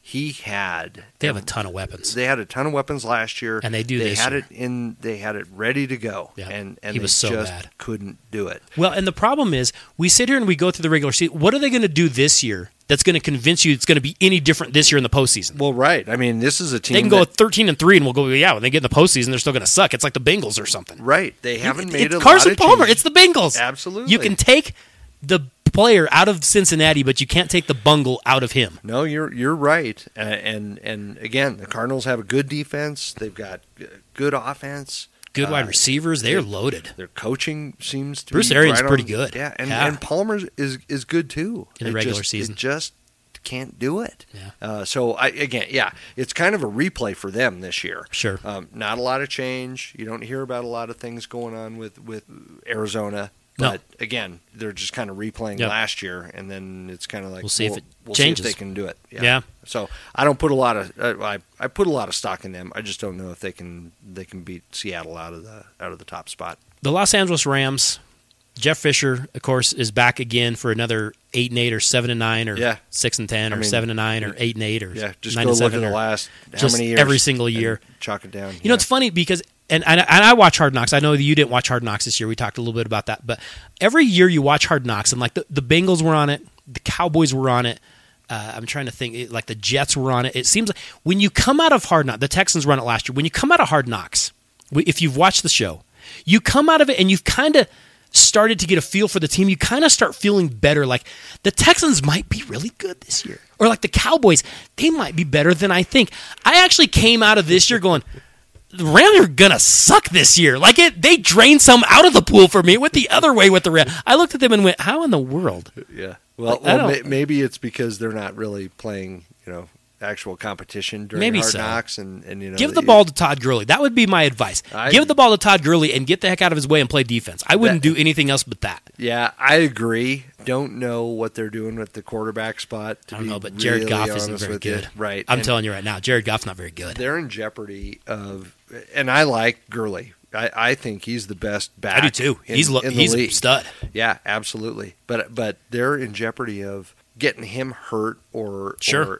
C: He had.
B: They have a ton of weapons.
C: They had a ton of weapons last year,
B: and they do.
C: They
B: this
C: had
B: year.
C: They had it ready to go,
B: Yeah.
C: and
B: he was
C: they
B: so
C: just
B: bad.
C: couldn't do it.
B: Well, and the problem is, we sit here and we go through the regular season. What are they going to do this year that's going to convince you it's going to be any different this year in the postseason?
C: Well, right. I mean, this is a team.
B: They can go 13-3, and we'll go. Yeah, when they get in the postseason, they're still going to suck. It's like the Bengals or something.
C: Right. They haven't made
B: it's
C: a
B: Carson
C: lot of
B: Palmer.
C: changes.
B: It's the Bengals.
C: Absolutely.
B: You can take the player out of Cincinnati, but you can't take the bungle out of him.
C: No, you're right. And again, the Cardinals have a good defense. They've got good offense.
B: Good wide receivers. They're loaded.
C: Their coaching seems to
B: Bruce
C: be
B: Arians
C: right
B: pretty
C: on-
B: good.
C: Yeah, and Palmer is good too
B: In the regular season.
C: It just can't do it.
B: Yeah.
C: So it's kind of a replay for them this year.
B: Sure.
C: Not a lot of change. You don't hear about a lot of things going on with Arizona.
B: No.
C: But again, they're just kind of replaying last year, and then it's kind of like
B: We'll see if it
C: we'll
B: changes.
C: see if they can do it.
B: Yeah.
C: So I don't put a lot of I put a lot of stock in them. I just don't know if they can beat Seattle out of the top spot.
B: The Los Angeles Rams. Jeff Fisher, of course, is back again for another 8-8 or 7-9 or 6-10 or 7-9 or 8-8 or
C: just
B: 9-7
C: go look at
B: or
C: the last how
B: just
C: many years
B: every single year.
C: Chalk it down.
B: You know, it's funny because and I watch Hard Knocks. I know that you didn't watch Hard Knocks this year. We talked a little bit about that, but every year you watch Hard Knocks and like the Bengals were on it, the Cowboys were on it. I'm trying to think, like the Jets were on it. It seems like when you come out of Hard Knocks, the Texans run it last year. When you come out of Hard Knocks, if you've watched the show, you come out of it and you've kind of started to get a feel for the team. You kind of start feeling better. Like the Texans might be really good this year, or like the Cowboys, they might be better than I think. I actually came out of this year going, the Rams are gonna suck this year. Like they drained some out of the pool for me. It went the other way with the Rams. I looked at them and went, "How in the world?"
C: Yeah. Well, maybe it's because they're not really playing, actual competition during Hard Knocks, and
B: give the ball to Todd Gurley. That would be my advice. Give the ball to Todd Gurley and get the heck out of his way and play defense. I wouldn't do anything else but that.
C: Yeah, I agree. Don't know what they're doing with the quarterback spot.
B: I don't know, but Jared Goff isn't very good.
C: Right.
B: I'm telling you right now, Jared Goff's not very good.
C: They're in jeopardy of, and I like Gurley. I think he's the best back.
B: I do too. He's a stud.
C: Yeah, absolutely. But they're in jeopardy of getting him hurt or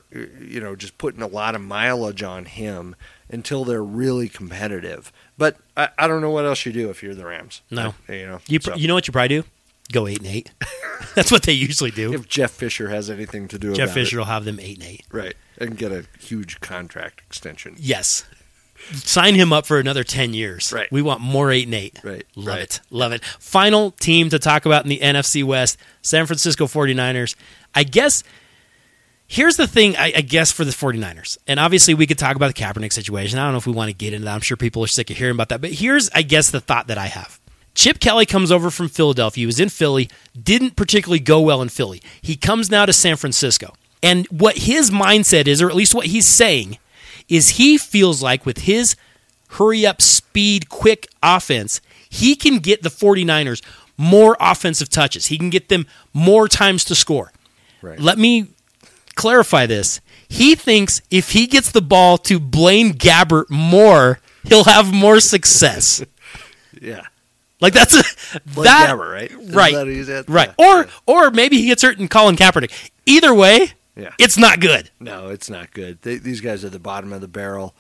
C: just putting a lot of mileage on him until they're really competitive. But I don't know what else you do if you're the Rams.
B: No.
C: You
B: know what you probably do? Go 8-8. That's what they usually do.
C: If Jeff Fisher has anything to do with it.
B: Jeff Fisher will have them 8-8.
C: Right. And get a huge contract extension.
B: Yes. Sign him up for another 10 years.
C: Right.
B: We want more 8-8.
C: Right.
B: Love it. Love it. Final team to talk about in the NFC West, San Francisco 49ers. I guess here's the thing, I guess, for the 49ers. And obviously we could talk about the Kaepernick situation. I don't know if we want to get into that. I'm sure people are sick of hearing about that. But here's, I guess, the thought that I have. Chip Kelly comes over from Philadelphia. He was in Philly. Didn't particularly go well in Philly. He comes now to San Francisco. And what his mindset is, or at least what he's saying, is he feels like with his hurry-up, speed, quick offense, he can get the 49ers more offensive touches. He can get them more times to score.
C: Right.
B: Let me clarify this. He thinks if he gets the ball to Blaine Gabbert more, he'll have more success.
C: Yeah.
B: Like that's
C: Blaine Gabbert, right?
B: Right. Or maybe he gets hurt and Colin Kaepernick. Either way, it's not good.
C: No, it's not good. These guys are the bottom of the barrel.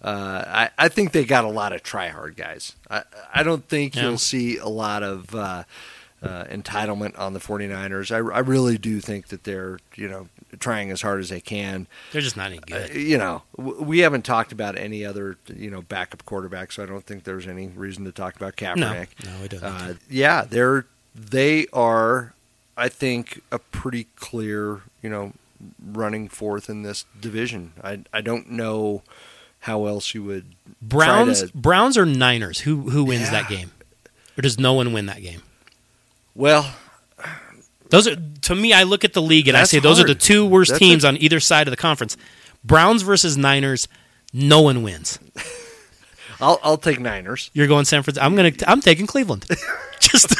C: I think they got a lot of try-hard guys. I don't think you'll see a lot of entitlement on the 49ers. I really do think that they're trying as hard as they can.
B: They're just not any good.
C: We haven't talked about any other backup quarterback, so I don't think there's any reason to talk about Kaepernick.
B: No, we don't.
C: Yeah, they are, I think, a pretty clear running fourth in this division. I don't know how else you would.
B: Browns or Niners? Who wins that game? Or does no one win that game?
C: Well,
B: those are, to me, I look at the league and I say those are the two worst teams on either side of the conference. Browns versus Niners, no one wins.
C: I'll take Niners.
B: You're going San Francisco. I'm taking Cleveland. Just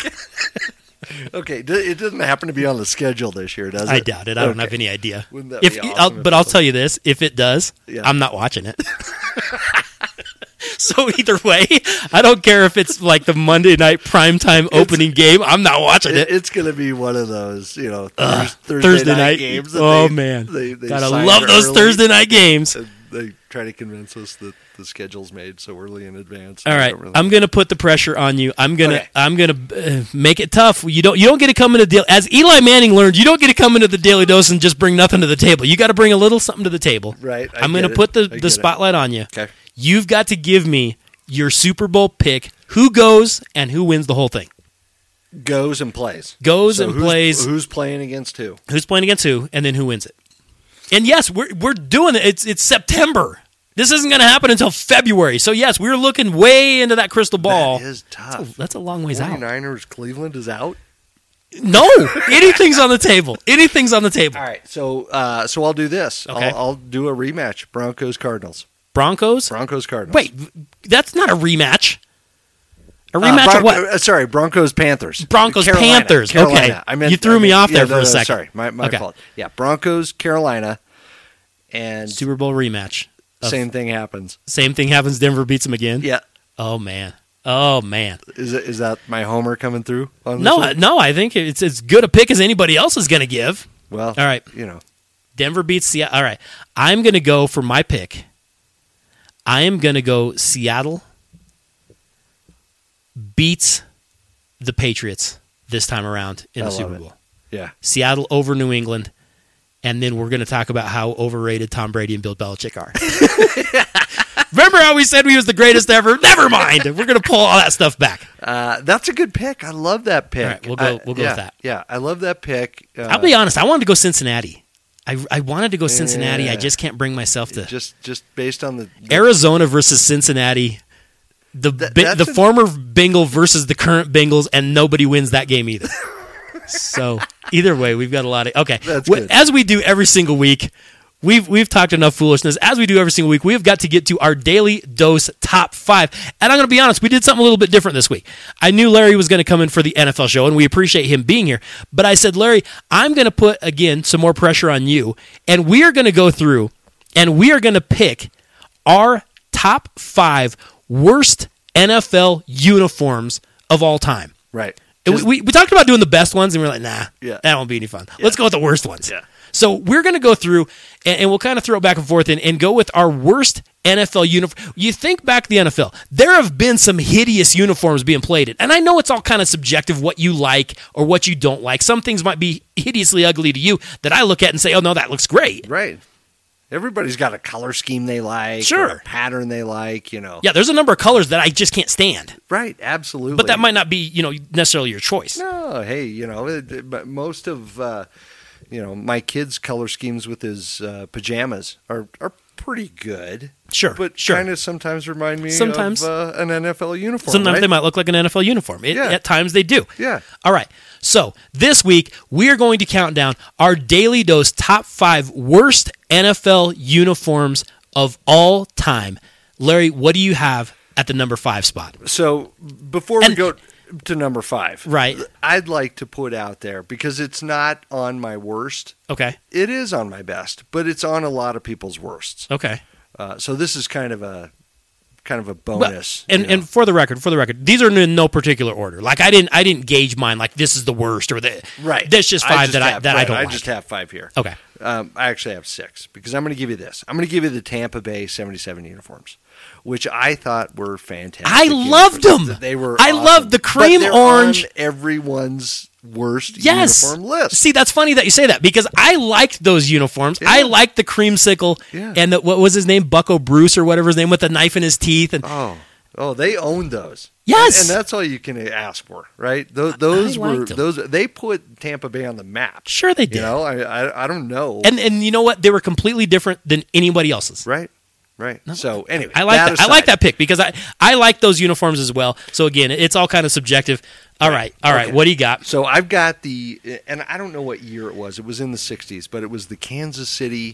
C: okay. It doesn't happen to be on the schedule this year, does it?
B: I doubt it. I don't have any idea.
C: Wouldn't that be awesome?
B: But I'll tell you this: if it does,
C: Yeah.
B: I'm not watching it. So either way, I don't care if it's like the Monday night primetime opening game. I'm not watching it.
C: It's going to be one of those,
B: Thursday night
C: games.
B: Man.
C: They
B: Gotta
C: sign
B: love those
C: early,
B: Thursday night games.
C: and they try to convince us that the schedule's made so early in advance.
B: All right, I'm going to put the pressure on you. I'm going to make it tough. You don't get to come into the as Eli Manning learned. You don't get to come into the Daily Dose and just bring nothing to the table. You got to bring a little something to the table.
C: Right.
B: I'm going to put the spotlight on you.
C: Okay.
B: You've got to give me your Super Bowl pick. Who goes and who wins the whole thing?
C: Goes and plays.
B: Plays.
C: Who's playing against who?
B: Who's playing against who, and then who wins it? And yes, we're doing it. It's September. This isn't going to happen until February. So yes, we're looking way into that crystal ball.
C: That is tough.
B: That's a long ways out.
C: 49ers, Cleveland is out.
B: No, anything's on the table. Anything's on the table.
C: All right, so I'll do this.
B: Okay.
C: I'll do a rematch. Broncos, Cardinals.
B: Broncos,
C: Cardinals.
B: Wait, that's not a rematch. A rematch of what?
C: Sorry, Broncos, Panthers.
B: Broncos,
C: Carolina.
B: Panthers.
C: Carolina.
B: Okay,
C: I meant,
B: you threw me off there for a
C: no,
B: second.
C: Sorry, my
B: Okay.
C: fault. Yeah, Broncos, Carolina, and
B: Super Bowl rematch.
C: same thing happens.
B: Same thing happens. Denver beats them again.
C: Yeah.
B: Oh man.
C: Is that my homer coming through? On this
B: No,
C: one?
B: no. I think it's as good a pick as anybody else is going to give.
C: Well,
B: all right. Denver beats Seattle. All right. I'm going to go for my pick. I am going to go Seattle beats the Patriots this time around in the Super Bowl.
C: Yeah.
B: Seattle over New England. And then we're going to talk about how overrated Tom Brady and Bill Belichick are. Remember how we said he was the greatest ever? Never mind. We're going to pull all that stuff back.
C: That's a good pick. I love that pick.
B: All right, we'll go with that.
C: Yeah, I love that pick.
B: I'll be honest. I wanted to go Cincinnati. I wanted to go Cincinnati. I just can't bring myself to.
C: Just based on the
B: Arizona versus Cincinnati. The former Bengal versus the current Bengals, and nobody wins that game either. So either way, we've got a lot of okay.
C: That's good.
B: As we do every single week, we've talked enough foolishness. As we do every single week, we've got to get to our Daily Dose top 5. And I'm going to be honest, we did something a little bit different this week. I knew Larry was going to come in for the NFL show, and we appreciate him being here. But I said, Larry, I'm going to put again some more pressure on you, and we are going to go through and we are going to pick our top 5 worst NFL uniforms of all time.
C: Right.
B: We talked about doing the best ones, and we're like, nah,
C: that
B: won't be any fun. Let's go with the worst ones.
C: Yeah.
B: So we're going to go through, and we'll kind of throw it back and forth and go with our worst NFL uniform. You think back to the NFL, there have been some hideous uniforms being played in. And I know it's all kind of subjective what you like or what you don't like. Some things might be hideously ugly to you that I look at and say, oh, no, that looks great.
C: Right. Everybody's got a color scheme they like,
B: sure,
C: or a pattern they like,
B: Yeah, there's a number of colors that I just can't stand.
C: Right, absolutely.
B: But that might not be, necessarily your choice.
C: No, hey, but most of, my kids' color schemes with his pajamas are pretty good.
B: Sure,
C: but
B: sure.
C: kind of sometimes remind me
B: sometimes.
C: of an NFL uniform.
B: Sometimes
C: right?
B: they might look like an NFL uniform. At times they do.
C: Yeah.
B: All right. So this week we are going to count down our Daily Dose top 5 worst NFL uniforms of all time. Larry, what do you have at the number 5 spot?
C: So before we go to number 5,
B: right?
C: I'd like to put out there, because it's not on my worst.
B: Okay.
C: It is on my best, but it's on a lot of people's worsts.
B: Okay.
C: So this is kind of a bonus.
B: Well, and for the record, these are in no particular order. Like I didn't gauge mine like this is the worst or the
C: right.
B: That's just 5 I don't like.
C: I just have 5 here.
B: Okay.
C: I actually have 6, because I'm going to give you this. I'm going to give you the Tampa Bay 77 uniforms, which I thought were fantastic.
B: I loved them.
C: They were.
B: I
C: awesome.
B: loved the cream orange.
C: On everyone's worst uniform list.
B: See, that's funny that you say that, because I liked those uniforms. Yeah. I liked the creamsicle and what was his name, Bucko Bruce or whatever his name, with the knife in his teeth. And
C: oh, they owned those.
B: Yes,
C: and that's all you can ask for, right? Those were those. They put Tampa Bay on the map.
B: Sure, they did.
C: I don't know.
B: And you know what? They were completely different than anybody else's.
C: Right. No. So anyway,
B: I like that. I like that pick, because I like those uniforms as well. So again, it's all kind of subjective. All right. What do you got?
C: So I've got and I don't know what year it was. It was in the 60s, but it was the Kansas City,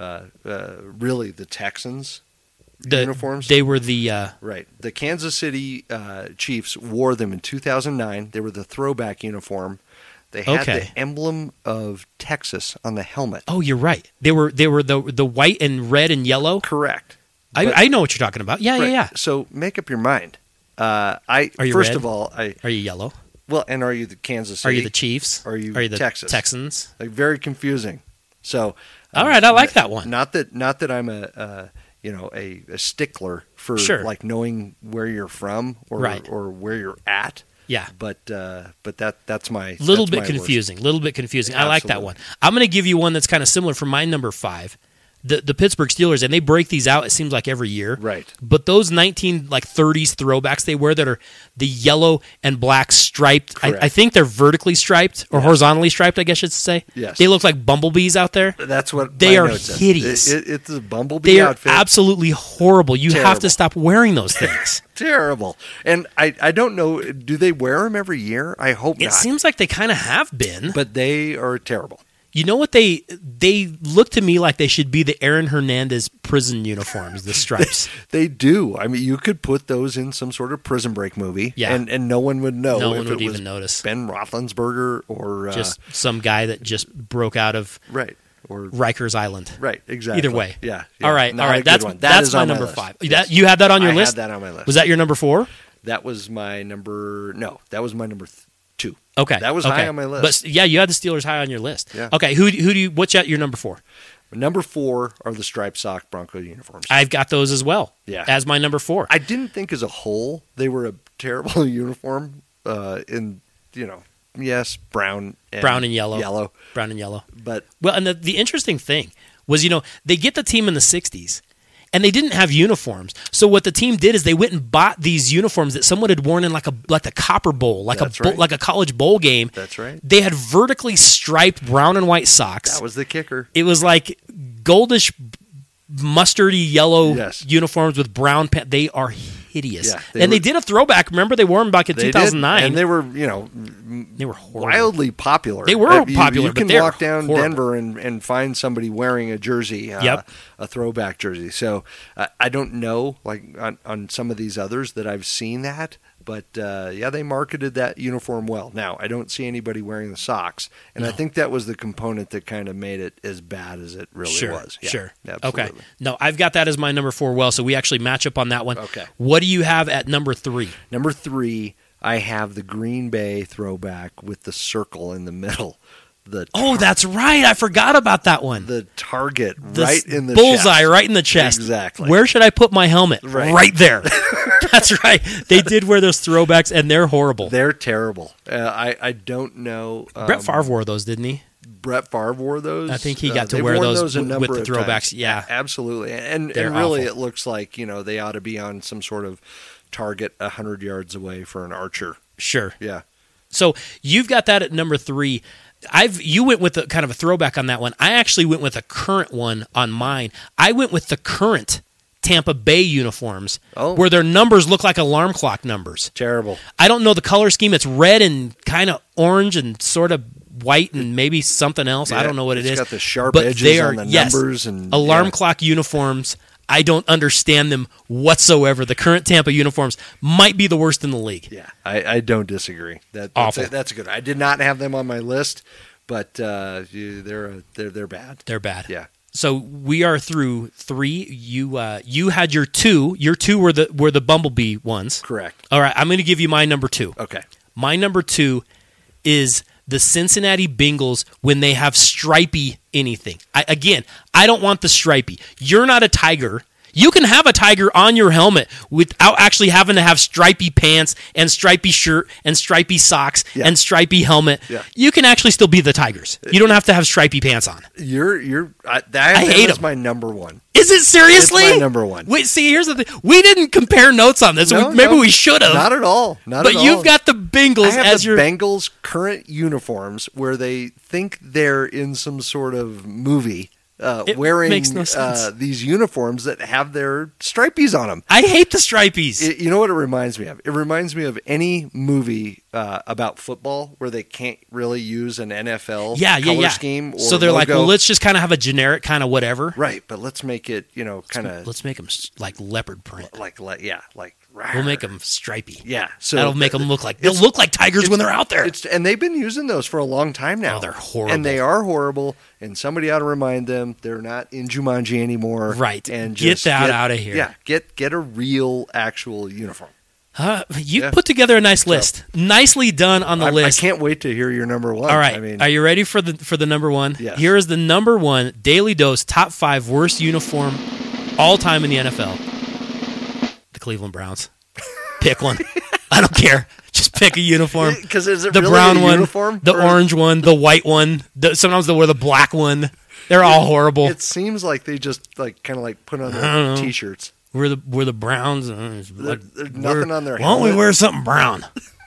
C: really the Texans. Uniforms.
B: They were the
C: right. The Kansas City Chiefs wore them in 2009. They were the throwback uniform. They had the emblem of Texas on the helmet.
B: Oh, you're right. They were the white and red and yellow.
C: Correct.
B: I know what you're talking about. Yeah,
C: Right.
B: yeah.
C: So make up your mind.
B: Are you
C: First
B: red?
C: of all,
B: Are you yellow?
C: and are you the Kansas
B: Are
C: City?
B: you the Chiefs?
C: Are you
B: the
C: Texas?
B: Texans?
C: Like, very confusing. So,
B: All right, I like that one.
C: Not that I'm a stickler for
B: Sure.
C: like knowing where you're from or
B: Right.
C: or where you're at.
B: Yeah.
C: But that's my
B: Little
C: that's
B: bit
C: my
B: confusing. Little bit confusing. I like that
C: Absolutely.
B: one. I'm going to give you one that's kind of similar for my number 5. The Pittsburgh Steelers, and they break these out, it seems like every year.
C: Right.
B: But those 1930s throwbacks they wear that are the yellow and black striped, I think they're vertically striped or horizontally striped, I guess you should say.
C: Yes.
B: They look like bumblebees out there.
C: That's what
B: They
C: my
B: are
C: note says.
B: hideous.
C: It's a bumblebee
B: They are
C: outfit.
B: absolutely horrible. You have
C: Terrible.
B: to stop wearing those things.
C: Terrible. And I don't know, do they wear them every year? I hope
B: It
C: not.
B: seems like they kind of have been.
C: But they are terrible.
B: You know what? They look to me like they should be the Aaron Hernandez prison uniforms, the stripes.
C: They do. I mean, you could put those in some sort of Prison Break movie,
B: Yeah.
C: and no one would know.
B: No
C: if
B: one would
C: it was
B: even notice.
C: Ben Roethlisberger or
B: Just some guy that just broke out of
C: right or
B: Rikers Island.
C: right. Exactly.
B: Either way.
C: Yeah.
B: All right.
C: Not
B: All
C: a
B: right.
C: good
B: That's
C: one. That is
B: my
C: on
B: number
C: list.
B: 5.
C: Yes.
B: You had that on your
C: I
B: list?
C: had that on my list.
B: Was that your number 4?
C: That was my number. No, that was my number 2.
B: Okay.
C: That was high on my list.
B: But yeah, you had the Steelers high on your list.
C: Yeah.
B: Okay. Who do you? What's at your number 4?
C: Number 4 are the striped sock Bronco uniforms.
B: I've got those as well.
C: Yeah.
B: As my number 4.
C: I didn't think as a whole they were a terrible uniform. Yes, brown and
B: yellow. Brown and yellow.
C: But
B: Well, and the interesting thing was, they get the team in the 60s, and they didn't have uniforms. So what the team did is they went and bought these uniforms that someone had worn in like the Copper Bowl,
C: That's right.
B: like a college bowl game.
C: That's right.
B: They had vertically striped brown and white socks.
C: That was the kicker.
B: It was like goldish, mustardy yellow
C: Yes.
B: uniforms with brown pants. They are hideous.
C: Yeah,
B: They did a throwback. Remember, they wore them back in
C: They
B: 2009.
C: did, and they were,
B: They were horrible.
C: wildly popular.
B: They were popular,
C: You
B: but
C: can
B: they're
C: walk down
B: horrible.
C: Denver and find somebody wearing a jersey,
B: Yep.
C: a throwback jersey. So I don't know, like on some of these others that I've seen that, but they marketed that uniform well. Now I don't see anybody wearing the socks, and I think that was the component that kind of made it as bad as it really was. Yeah,
B: Sure.
C: absolutely.
B: Okay. No, I've got that as my number 4. Well, so we actually match up on that one.
C: Okay.
B: What do you have at number 3?
C: Number 3, I have the Green Bay throwback with the circle in the middle.
B: Oh, that's right. I forgot about that one.
C: The target
B: The
C: right in the
B: bullseye,
C: chest.
B: right in the chest.
C: Exactly.
B: Where should I put my helmet?
C: Right.
B: there. That's right. They did wear those throwbacks, and they're horrible.
C: They're terrible. I don't know.
B: Brett Favre wore those, didn't he?
C: Brett Favre wore those.
B: I think he got to
C: they've
B: wear
C: worn
B: those
C: a
B: with
C: number
B: the
C: of
B: throwbacks.
C: times.
B: Yeah.
C: Absolutely. And
B: They're
C: really,
B: awful.
C: it looks like they ought to be on some sort of target 100 yards away for an archer.
B: Sure.
C: Yeah.
B: So you've got that at number 3. You went with a kind of a throwback on that one. I actually went with a current one on mine. I went with the current Tampa Bay uniforms, where their numbers look like alarm clock numbers.
C: Terrible.
B: I don't know the color scheme. It's red and kind of orange and sort of white and maybe something else. I don't know what it is.
C: It's got the sharp
B: but
C: edges
B: they are,
C: on the
B: yes,
C: numbers. And
B: alarm
C: yeah.
B: clock uniforms. I don't understand them whatsoever. The current Tampa uniforms might be the worst in the league.
C: Yeah, I don't disagree.
B: Awful.
C: That's good. I did not have them on my list, but they're bad.
B: They're bad.
C: Yeah.
B: So we are through 3. You had your 2. Your 2 were the Bumblebee ones.
C: Correct.
B: All right, I'm going to give you my number 2.
C: Okay.
B: My number 2 is the Cincinnati Bengals when they have stripy anything. I don't want the stripy. You're not a tiger. You can have a tiger on your helmet without actually having to have stripy pants and stripy shirt and stripy socks and stripy helmet.
C: Yeah.
B: You can actually still be the Tigers. You don't have to have stripy pants on.
C: I
B: hate
C: them.
B: 'em.
C: My number 1.
B: Is it seriously?
C: It's my number 1.
B: Wait, see, here's the thing. We didn't compare notes on this.
C: No,
B: Maybe we should have.
C: Not at all. Not
B: but
C: at all.
B: you've got the Bengals
C: I have
B: as
C: the
B: your
C: Bengals current uniforms where they think they're in some sort of movie. Wearing
B: makes no sense.
C: these uniforms that have their stripies on them.
B: I hate the stripies.
C: You know what it reminds me of? It reminds me of any movie about football where they can't really use an NFL color scheme or
B: so they're like,
C: logo.
B: well, let's just kind of have a generic kind of whatever.
C: Right, but let's make it, kind of...
B: Let's make them like leopard print.
C: Like
B: We'll make them stripy.
C: Yeah, so
B: that'll make them look like they'll look like tigers when they're out there.
C: And they've been using those for a long time now.
B: Oh, they're horrible.
C: And they are horrible. And somebody ought to remind them they're not in Jumanji anymore.
B: Right.
C: And
B: get
C: just
B: that out of here.
C: Yeah. Get a real, actual uniform.
B: You put together a nice list. Nicely done on the list.
C: I can't wait to hear your number one.
B: All right. Are you ready for the number one?
C: Yes.
B: Here is the number one Daily Dose top 5 worst uniform all time in the NFL. The Cleveland Browns. Pick one. I don't care. Just pick a uniform.
C: Because is it
B: the
C: really
B: brown
C: a
B: one,
C: uniform?
B: the orange one, the white one. Sometimes they'll wear the black one. They're all horrible.
C: It seems like they just kind of put on their T-shirts.
B: We're the Browns.
C: There's nothing on their
B: Why don't we
C: helmet.
B: wear something brown?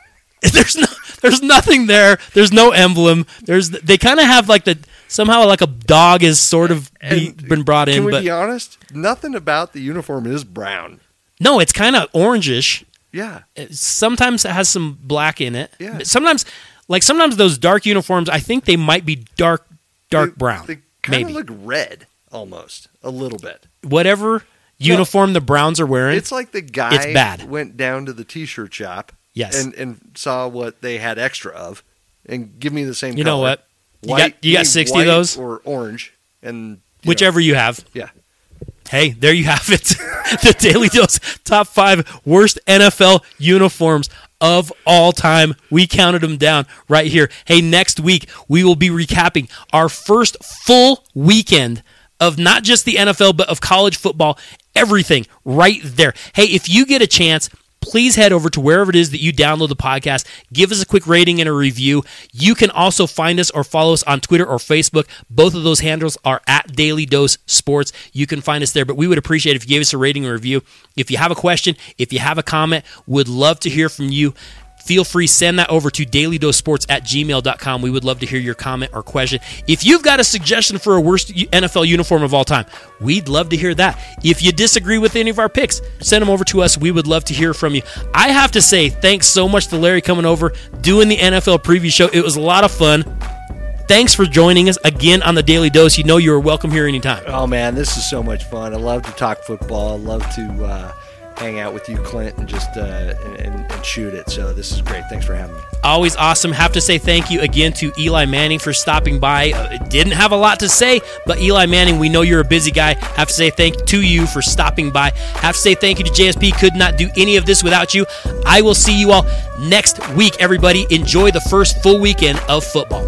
B: There's nothing there. There's no emblem. They kind of have somehow like a dog is sort of been brought in.
C: Can we
B: but
C: be honest? Nothing about the uniform is brown.
B: No, it's kind of orangish.
C: Yeah.
B: Sometimes it has some black in it.
C: Yeah.
B: Sometimes those dark uniforms, I think they might be dark brown.
C: They kind
B: maybe
C: of look red almost a little bit.
B: Whatever uniform the Browns are wearing.
C: It's like the guy
B: it's bad.
C: went down to the T-shirt shop.
B: Yes.
C: And saw what they had extra of, and give me the same.
B: You
C: color.
B: know what?
C: White,
B: you got 60
C: white
B: of those,
C: or orange, and
B: whichever you have.
C: Yeah.
B: Hey, there you have it. The Daily Dose top 5 worst NFL uniforms of all time. We counted them down right here. Hey, next week we will be recapping our first full weekend of not just the NFL, but of college football, everything right there. Hey, if you get a chance, please head over to wherever it is that you download the podcast. Give us a quick rating and a review. You can also find us or follow us on Twitter or Facebook. Both of those handles are at Daily Dose Sports. You can find us there, but we would appreciate it if you gave us a rating or review. If you have a question, if you have a comment, would love to hear from you. Feel free, send that over to dailydosesports@gmail.com. We would love to hear your comment or question. If you've got a suggestion for a worst NFL uniform of all time, we'd love to hear that. If you disagree with any of our picks, send them over to us. We would love to hear from you. I have to say, thanks so much to Larry coming over, doing the NFL preview show. It was a lot of fun. Thanks for joining us again on the Daily Dose. You know you are welcome here anytime.
C: Oh, man, this is so much fun. I love to talk football. I love to hang out with you, Clint, and just and shoot it. So this is great. Thanks for having me.
B: Always awesome. Have to say thank you again to Eli Manning for stopping by. Didn't have a lot to say, but Eli Manning, we know you're a busy guy. Have to say thank to you for stopping by. Have to say thank you to JSP. Could not do any of this without you. I will see you all next week, everybody. Enjoy the first full weekend of football.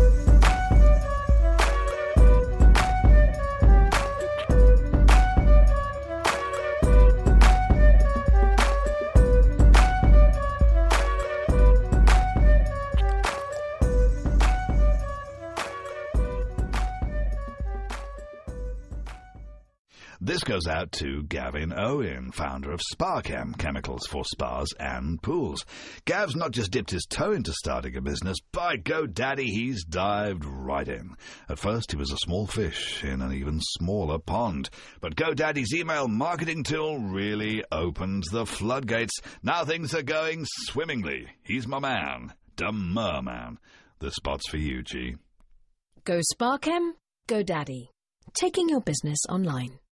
J: This goes out to Gavin Owen, founder of SparChem, chemicals for spas and pools. Gav's not just dipped his toe into starting a business, by GoDaddy he's dived right in. At first he was a small fish in an even smaller pond, but GoDaddy's email marketing tool really opened the floodgates. Now things are going swimmingly. He's my man, the merman. The spot's for you, G.
K: Go SparChem, GoDaddy. Taking your business online.